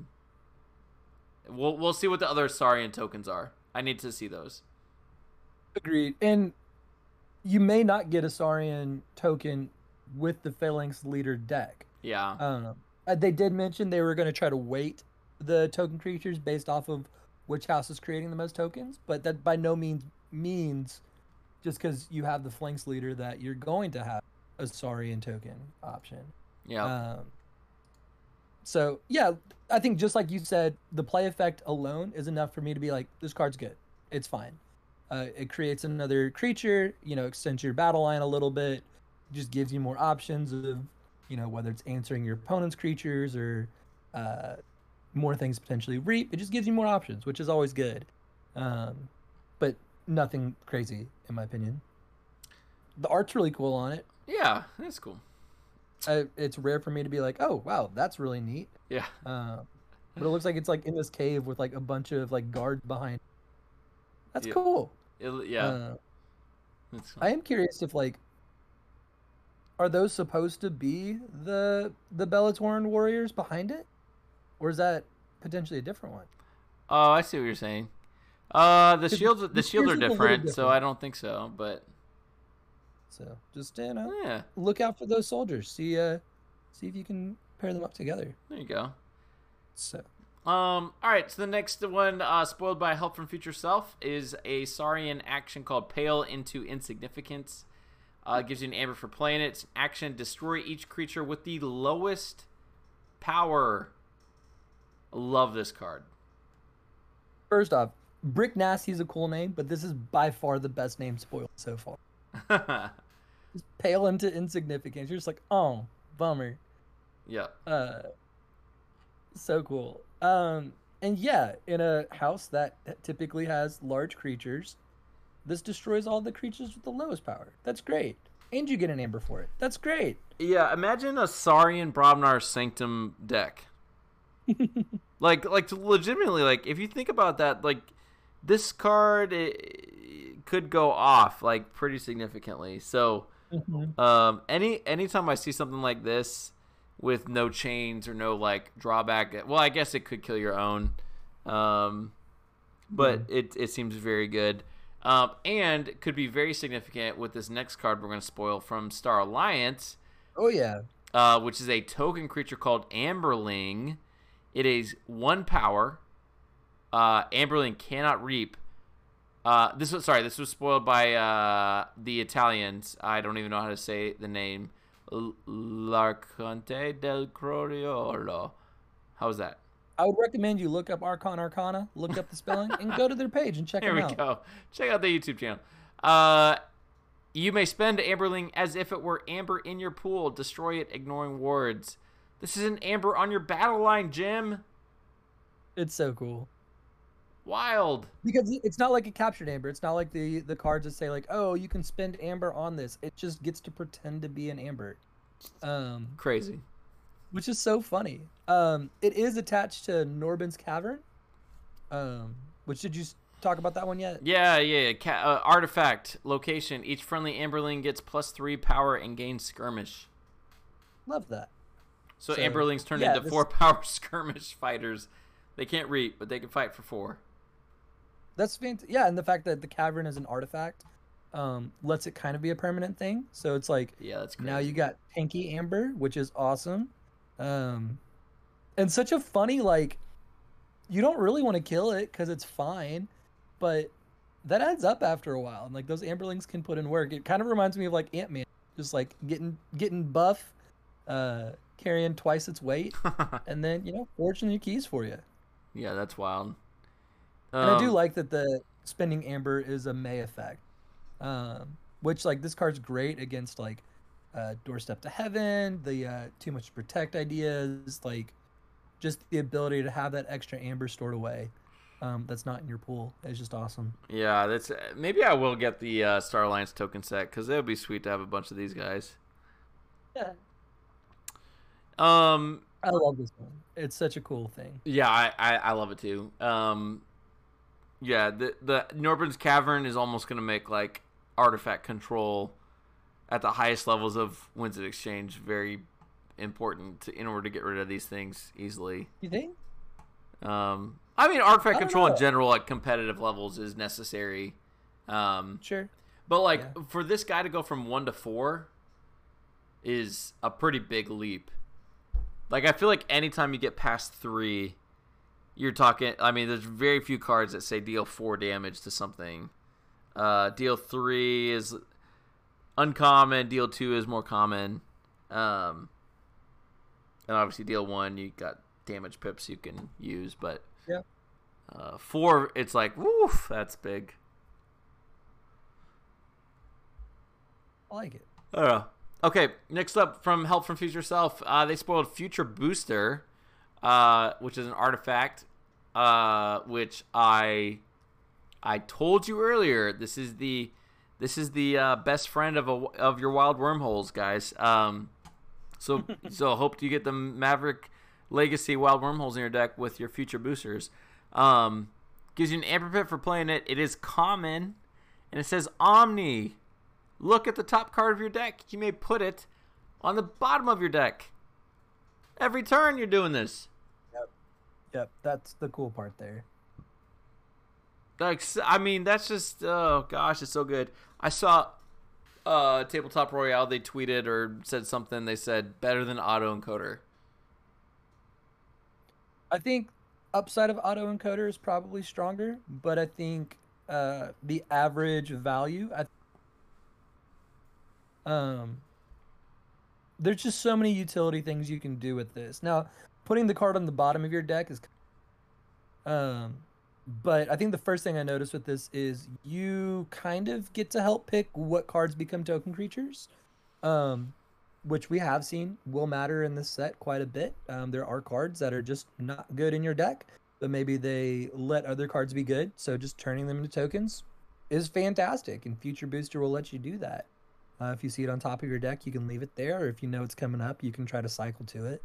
we'll see what the other Saurian tokens are. I need to see those. Agreed. And you may not get a Saurian token with the Phalanx Leader deck. Yeah. They did mention they were going to try to weight the token creatures based off of which house is creating the most tokens, but that by no means just because you have the Phalanx Leader that you're going to have a Saurian token option. Yeah. So yeah, I think just like you said, the play effect alone is enough for me to be like, this card's good. It's fine. It creates another creature, extends your battle line a little bit, just gives you more options of, whether it's answering your opponent's creatures or more things potentially reap. It just gives you more options, which is always good. But nothing crazy in my opinion. The art's really cool on it. Yeah, that's cool. It's rare for me to be like, oh wow, that's really neat. Yeah. But it looks like it's like in this cave with like a bunch of like guards behind. That's cool. Yeah. I am curious if like, are those supposed to be the Belatoran warriors behind it, or is that potentially a different one? Oh, I see what you're saying. The shields are different, so I don't think so. But so just look out for those soldiers. See if you can pair them up together. There you go. So. All right. So the next one, spoiled by Help from Future Self, is a Saurian action called Pale into Insignificance. Gives you an amber for playing it. It's an action: destroy each creature with the lowest power. Love this card. First off, Brick Nasty is a cool name, but this is by far the best name spoiled so far. Just Pale into Insignificance. You're just like, oh, bummer. Yeah. So cool. And yeah, in a house that typically has large creatures, this destroys all the creatures with the lowest power. That's great. And you get an amber for it. That's great. Yeah, imagine a Saurian Brobnar Sanctum deck. like legitimately, like if you think about that, like this card it could go off like pretty significantly. So anytime I see something like this with no chains or no like drawback, well, I guess it could kill your own. But it seems very good. And could be very significant with this next card we're going to spoil from Star Alliance. Oh, yeah. Which is a token creature called Amberling. It is 1 power. Amberling cannot reap. This was spoiled by the Italians. I don't even know how to say the name. L'Arconte del Croriolo. How was that? I would recommend you look up Archon Arcana, look up the spelling, and go to their page and check Here them we out. go. Check out the YouTube channel. You may spend Amberling as if it were amber in your pool. Destroy it, ignoring wards. This is an amber on your battle line, Jim. It's so cool. Wild. Because it's not like a captured amber. It's not like the cards that say like, oh, you can spend amber on this. It just gets to pretend to be an amber. Crazy. Which is so funny. It is attached to Norbin's Cavern. Which did you talk about that one yet? Yeah. Artifact location. Each friendly Amberling gets +3 power and gains skirmish. Love that. So Amberlings turn into 4 power skirmish fighters. They can't reap, but they can fight for 4. That's fantastic. Yeah, and the fact that the cavern is an artifact lets it kind of be a permanent thing. So it's like, yeah, that's crazy. Now you got Tanky Amber, which is awesome. And such a funny, like, you don't really want to kill it because it's fine, but that adds up after a while. And like those Amberlings can put in work. It kind of reminds me of like Ant-Man, just like getting buff, carrying twice its weight, and then fortune your keys for you. Yeah, that's wild. And I do like that the spending amber is a May effect, which like this card's great against like Doorstep to Heaven, the too much to protect ideas, like just the ability to have that extra amber stored away that's not in your pool is just awesome. Yeah, that's maybe I will get the Star Alliance token set because it would be sweet to have a bunch of these guys. Yeah. I love this one. It's such a cool thing. Yeah, I love it too. Yeah, the Norbin's Cavern is almost going to make like artifact control at the highest levels of Winds of Exchange very important in order to get rid of these things easily. You think? I mean, artifact control in general at competitive levels is necessary. Sure. But like for this guy to go from 1 to 4 is a pretty big leap. Like I feel like anytime you get past 3, you're talking. I mean, there's very few cards that say deal 4 damage to something. Deal 3 is uncommon. Deal 2 is more common. And obviously, deal 1 you got damage pips you can use, but 4 it's like woof, that's big. I like it. I don't know. Okay, next up from Help from Future Self, they spoiled Future Booster, which is an artifact, which I told you earlier. This is the best friend of your wild wormholes, guys. So hope you get the Maverick Legacy wild wormholes in your deck with your Future Boosters. Gives you an Amber Pit for playing it. It is common, and it says Omni. Look at the top card of your deck. You may put it on the bottom of your deck. Every turn you're doing this. Yep. That's the cool part there. Like, I mean, that's just, oh gosh, it's so good. I saw Tabletop Royale, they tweeted or said something. They said better than Auto Encoder. I think upside of Auto Encoder is probably stronger, but I think the average value, there's just so many utility things you can do with this. Now, putting the card on the bottom of your deck is, but I think the first thing I noticed with this is you kind of get to help pick what cards become token creatures, which we have seen will matter in this set quite a bit. There are cards that are just not good in your deck, but maybe they let other cards be good. So just turning them into tokens is fantastic, and Future Booster will let you do that. If you see it on top of your deck, you can leave it there, or if you know it's coming up, you can try to cycle to it.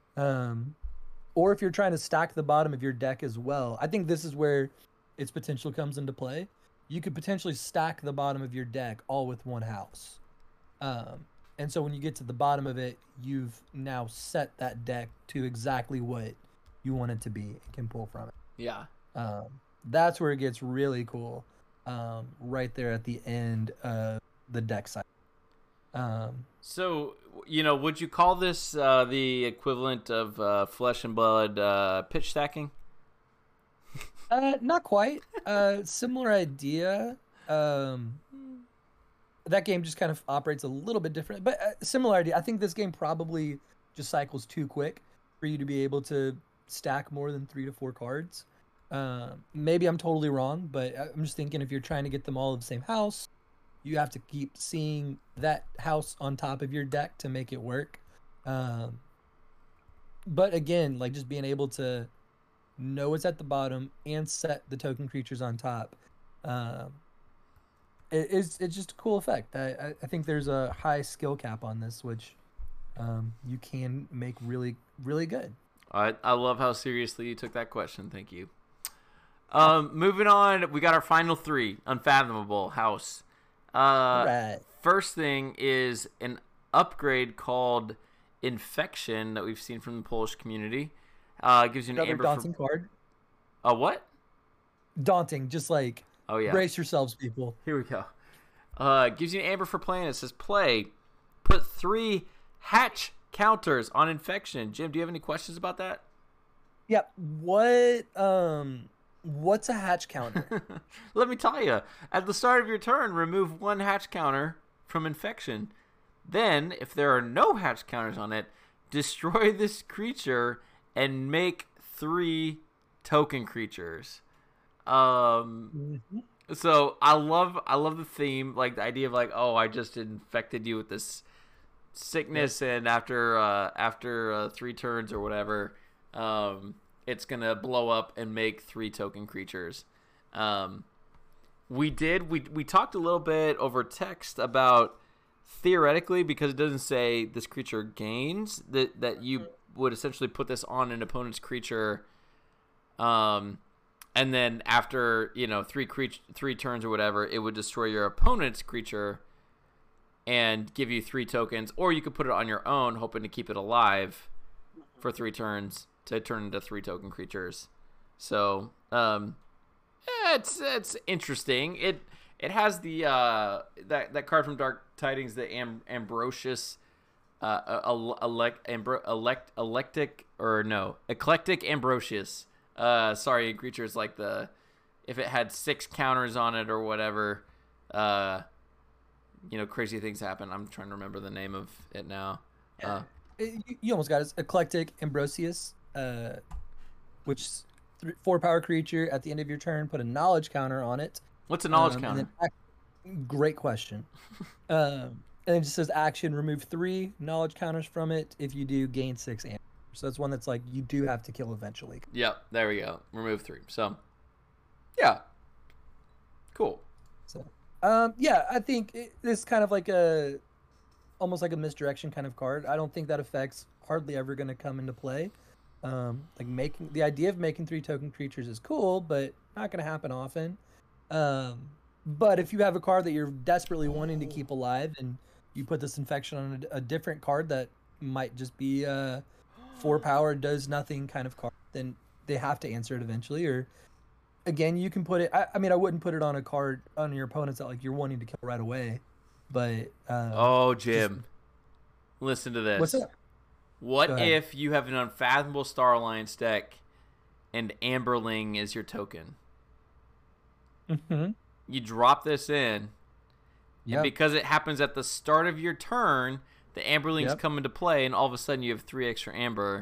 Or if you're trying to stack the bottom of your deck as well, I think this is where its potential comes into play. You could potentially stack the bottom of your deck all with one house. And so when you get to the bottom of it, you've now set that deck to exactly what you want it to be and can pull from it. Yeah. That's where it gets really cool, right there at the end of the deck side. So, would you call this the equivalent of Flesh and Blood pitch stacking? Not quite. Similar idea. That game just kind of operates a little bit different, but similar idea. I think this game probably just cycles too quick for you to be able to stack more than 3 to 4 cards. Maybe I'm totally wrong, but I'm just thinking if you're trying to get them all in the same house, you have to keep seeing that house on top of your deck to make it work. But again, like just being able to know what's at the bottom and set the token creatures on top, it's just a cool effect. I think there's a high skill cap on this, which you can make really, really good. I love how seriously you took that question. Thank you. Moving on, we got our final 3. Unfathomable House. Right. First thing is an upgrade called Infection that we've seen from the Polish community. Gives you an Another amber daunting card. A what? Daunting, just like brace yourselves, people. Here we go. Gives you an amber for playing. It says play. Put 3 hatch counters on Infection. Jim, do you have any questions about that? Yeah. What's a hatch counter? Let me tell you. At the start of your turn, remove 1 hatch counter from Infection. Then, if there are no hatch counters on it, destroy this creature and make 3 token creatures. So I love the theme, like the idea of like, oh, I just infected you with this sickness, and after 3 turns or whatever, it's gonna blow up and make 3 token creatures. We talked a little bit over text about theoretically, because it doesn't say this creature gains, that you would essentially put this on an opponent's creature, and then after 3 turns or whatever, it would destroy your opponent's creature and give you 3 tokens, or you could put it on your own, hoping to keep it alive for 3 turns to turn into 3 token creatures. So it's interesting. It has the that card from Dark Tidings, the Eclectic Ambrosius. Sorry, creatures like if it had 6 counters on it or whatever, crazy things happen. I'm trying to remember the name of it now. You almost got it. Eclectic Ambrosius, which 4 power creature. At the end of your turn, put a knowledge counter on it. What's a knowledge counter? Great question. And it just says action, remove 3 knowledge counters from it. If you do, gain 6 amber. So that's one that's like you do have to kill eventually. Yep, there we go. Remove 3. So, yeah, cool. So, I think it's kind of like almost like a misdirection kind of card. I don't think that effect's hardly ever going to come into play. Like making the idea of making 3 token creatures is cool, but not going to happen often. But if you have a card that you're desperately wanting to keep alive, and you put this infection on a different card that might just be 4 power, does nothing kind of card, then they have to answer it eventually. Or again, you can put it. I mean, I wouldn't put it on a card on your opponents that like you're wanting to kill right away. But Jim, listen to this. What's up? What if you have an Unfathomable Star Alliance deck, and Amberling is your token? Mm-hmm. You drop this in, and because it happens at the start of your turn, the Amberlings come into play, and all of a sudden you have 3 extra amber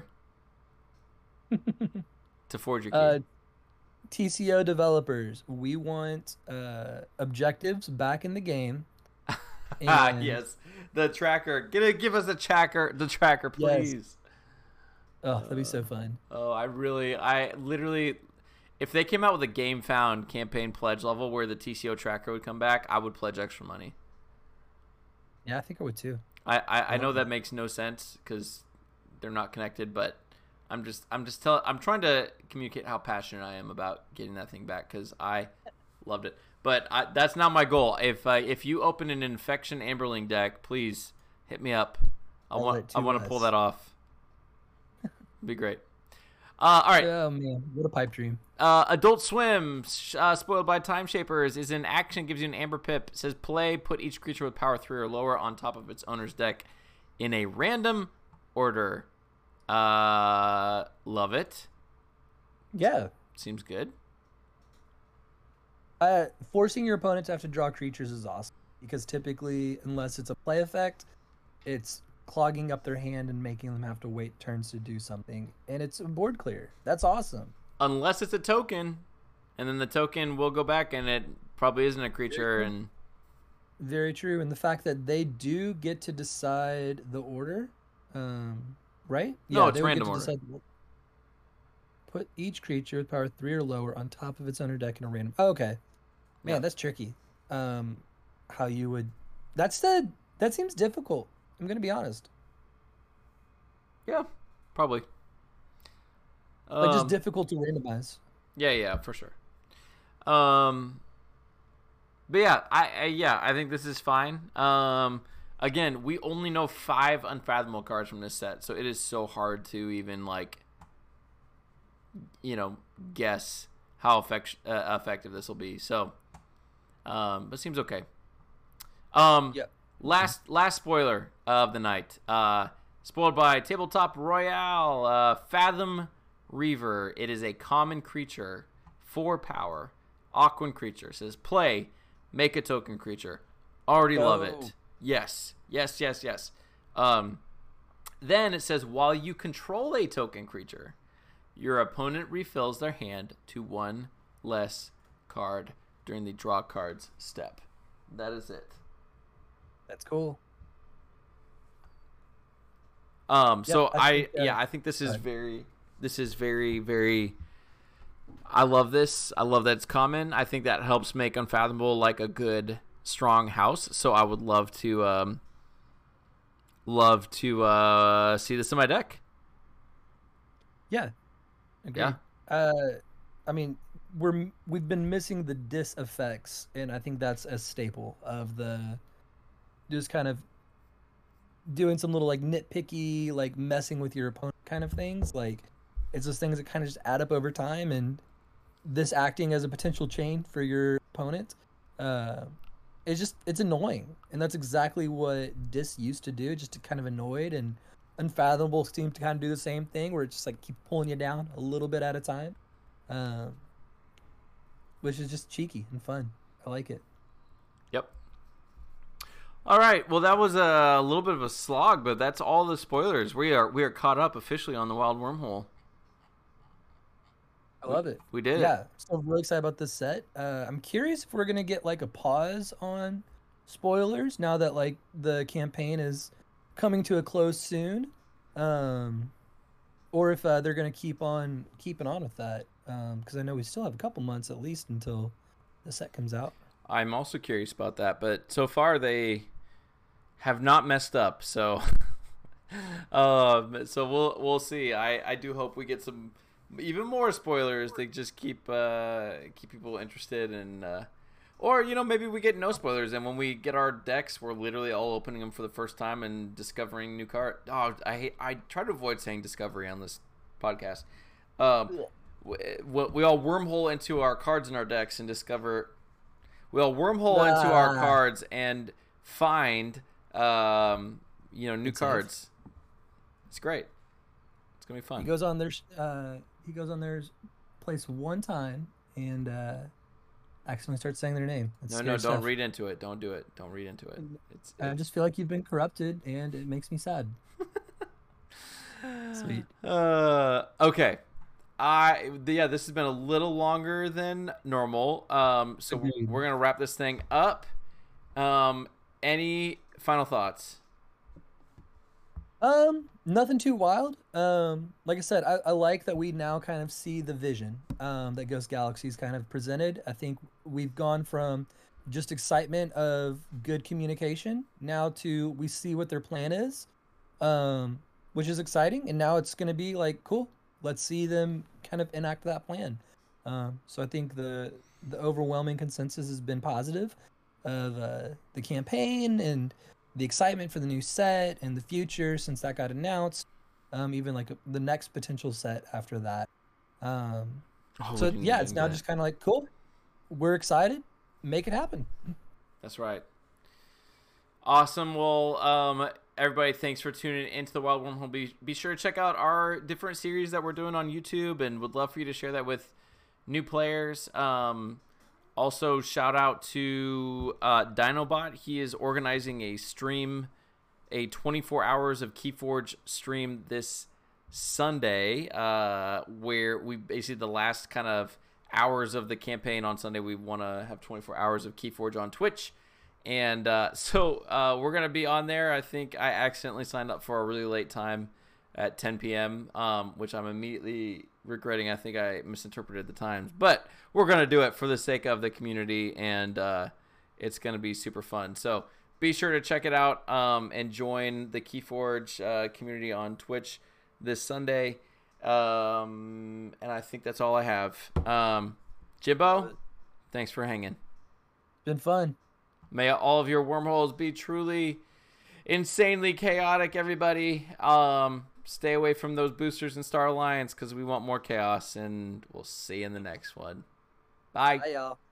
to forge your key. TCO developers, we want objectives back in the game. Yes, the tracker. Give us the tracker, please. Yes. Oh, that'd be so fun. Oh, I literally, if they came out with a Game Found campaign pledge level where the TCO tracker would come back, I would pledge extra money. Yeah, I think I would too. I know that makes no sense because they're not connected, but I'm trying to communicate how passionate I am about getting that thing back because I loved it. But that's not my goal. If you open an Infection Amberling deck, please hit me up. I want to pull that off. It'd be great. All right. Oh man, what a pipe dream. Adult Swim, spoiled by Time Shapers, is in action. Gives you an Amber Pip. It says play. Put each creature with power 3 or lower on top of its owner's deck in a random order. Love it. Yeah. Seems good. Forcing your opponent to have to draw creatures is awesome because typically, unless it's a play effect, it's clogging up their hand and making them have to wait turns to do something. And it's a board clear. That's awesome. Unless it's a token, and then the token will go back, and it probably isn't a creature. And very true. And the fact that they do get to decide the order, right? No, it's random order. Put each creature with power 3 or lower on top of its owner deck in a random. Oh, okay. Man, that's tricky. How you would... That seems difficult. I'm going to be honest. Yeah, probably. Like, just difficult to randomize. Yeah, for sure. But yeah, I think this is fine. Again, we only know 5 Unfathomable cards from this set, so it is so hard to even, like, guess how effective this will be. So, but it seems okay. Yep. Last spoiler of the night. Spoiled by Tabletop Royale. Fathom Reaver. It is a common creature, 4 power, Aquan creature. It says play, make a token creature. Already love it. Yes. Then it says while you control a token creature, your opponent refills their hand to 1 less card during the draw cards step. That is it. That's cool. So I think this is very, very, I love this. I love that it's common. I think that helps make Unfathomable like a good, strong house. So I would love to see this in my deck. Yeah. Agreed. Yeah. I mean, we've been missing the dis effects, and I think that's a staple of the just kind of doing some little like nitpicky, like messing with your opponent kind of things. Like, it's those things that kind of just add up over time, and this acting as a potential chain for your opponent, it's annoying, and that's exactly what dis used to do, just to kind of annoyed. And Unfathomable seemed to kind of do the same thing, where it just like keep pulling you down a little bit at a time, which is just cheeky and fun. I like it. Yep. All right. Well, that was a little bit of a slog, but that's all the spoilers. We are caught up officially on the Wild Wormhole. I love it. We did. Yeah. So I'm really excited about this set. I'm curious if we're gonna get like a pause on spoilers now that like the campaign is coming to a close soon, or if they're gonna keep on keeping on with that, because I know we still have a couple months at least until the set comes out. I'm also curious about that, but so far they have not messed up, so so we'll see. I do hope we get some even more spoilers. They just keep people interested, and or maybe we get no spoilers, and when we get our decks, we're literally all opening them for the first time and discovering new cards. Oh, I try to avoid saying discovery on this podcast. We all wormhole into our cards in our decks and discover. We all wormhole into our cards and find new cards. It's great. It's gonna be fun. He goes on their place one time and accidentally starts saying their name. No, don't read into it. Don't do it. Don't read into it. I just feel like you've been corrupted, and it makes me sad. Sweet. Okay. This has been a little longer than normal. So we're gonna wrap this thing up. Any final thoughts? Nothing too wild. Like I said, I like that we now kind of see the vision that Ghost Galaxy's kind of presented. I think we've gone from just excitement of good communication now to we see what their plan is, which is exciting. And now it's going to be like, cool, let's see them kind of enact that plan. So I think the overwhelming consensus has been positive of the campaign and the excitement for the new set and the future since that got announced, even like the next potential set after that. It's now just kind of like, cool, we're excited, make it happen. That's right. Awesome. Well, everybody, thanks for tuning into the Wild Wormhole. Be sure to check out our different series that we're doing on YouTube, and would love for you to share that with new players. Also, shout out to Dinobot. He is organizing a stream a 24 hours of Keyforge stream this Sunday, where we basically the last kind of hours of the campaign on Sunday. We want to have 24 hours of Keyforge on Twitch. And so we're going to be on there. I think I accidentally signed up for a really late time at 10 p.m., which I'm immediately regretting. I think I misinterpreted the times. But we're going to do it for the sake of the community, and it's going to be super fun. So be sure to check it out and join the Keyforge community on Twitch this Sunday. And I think that's all I have. Jibbo, thanks for hanging. Been fun. May all of your wormholes be truly insanely chaotic, everybody. Stay away from those boosters in Star Alliance because we want more chaos, and we'll see you in the next one. Bye. Bye, y'all.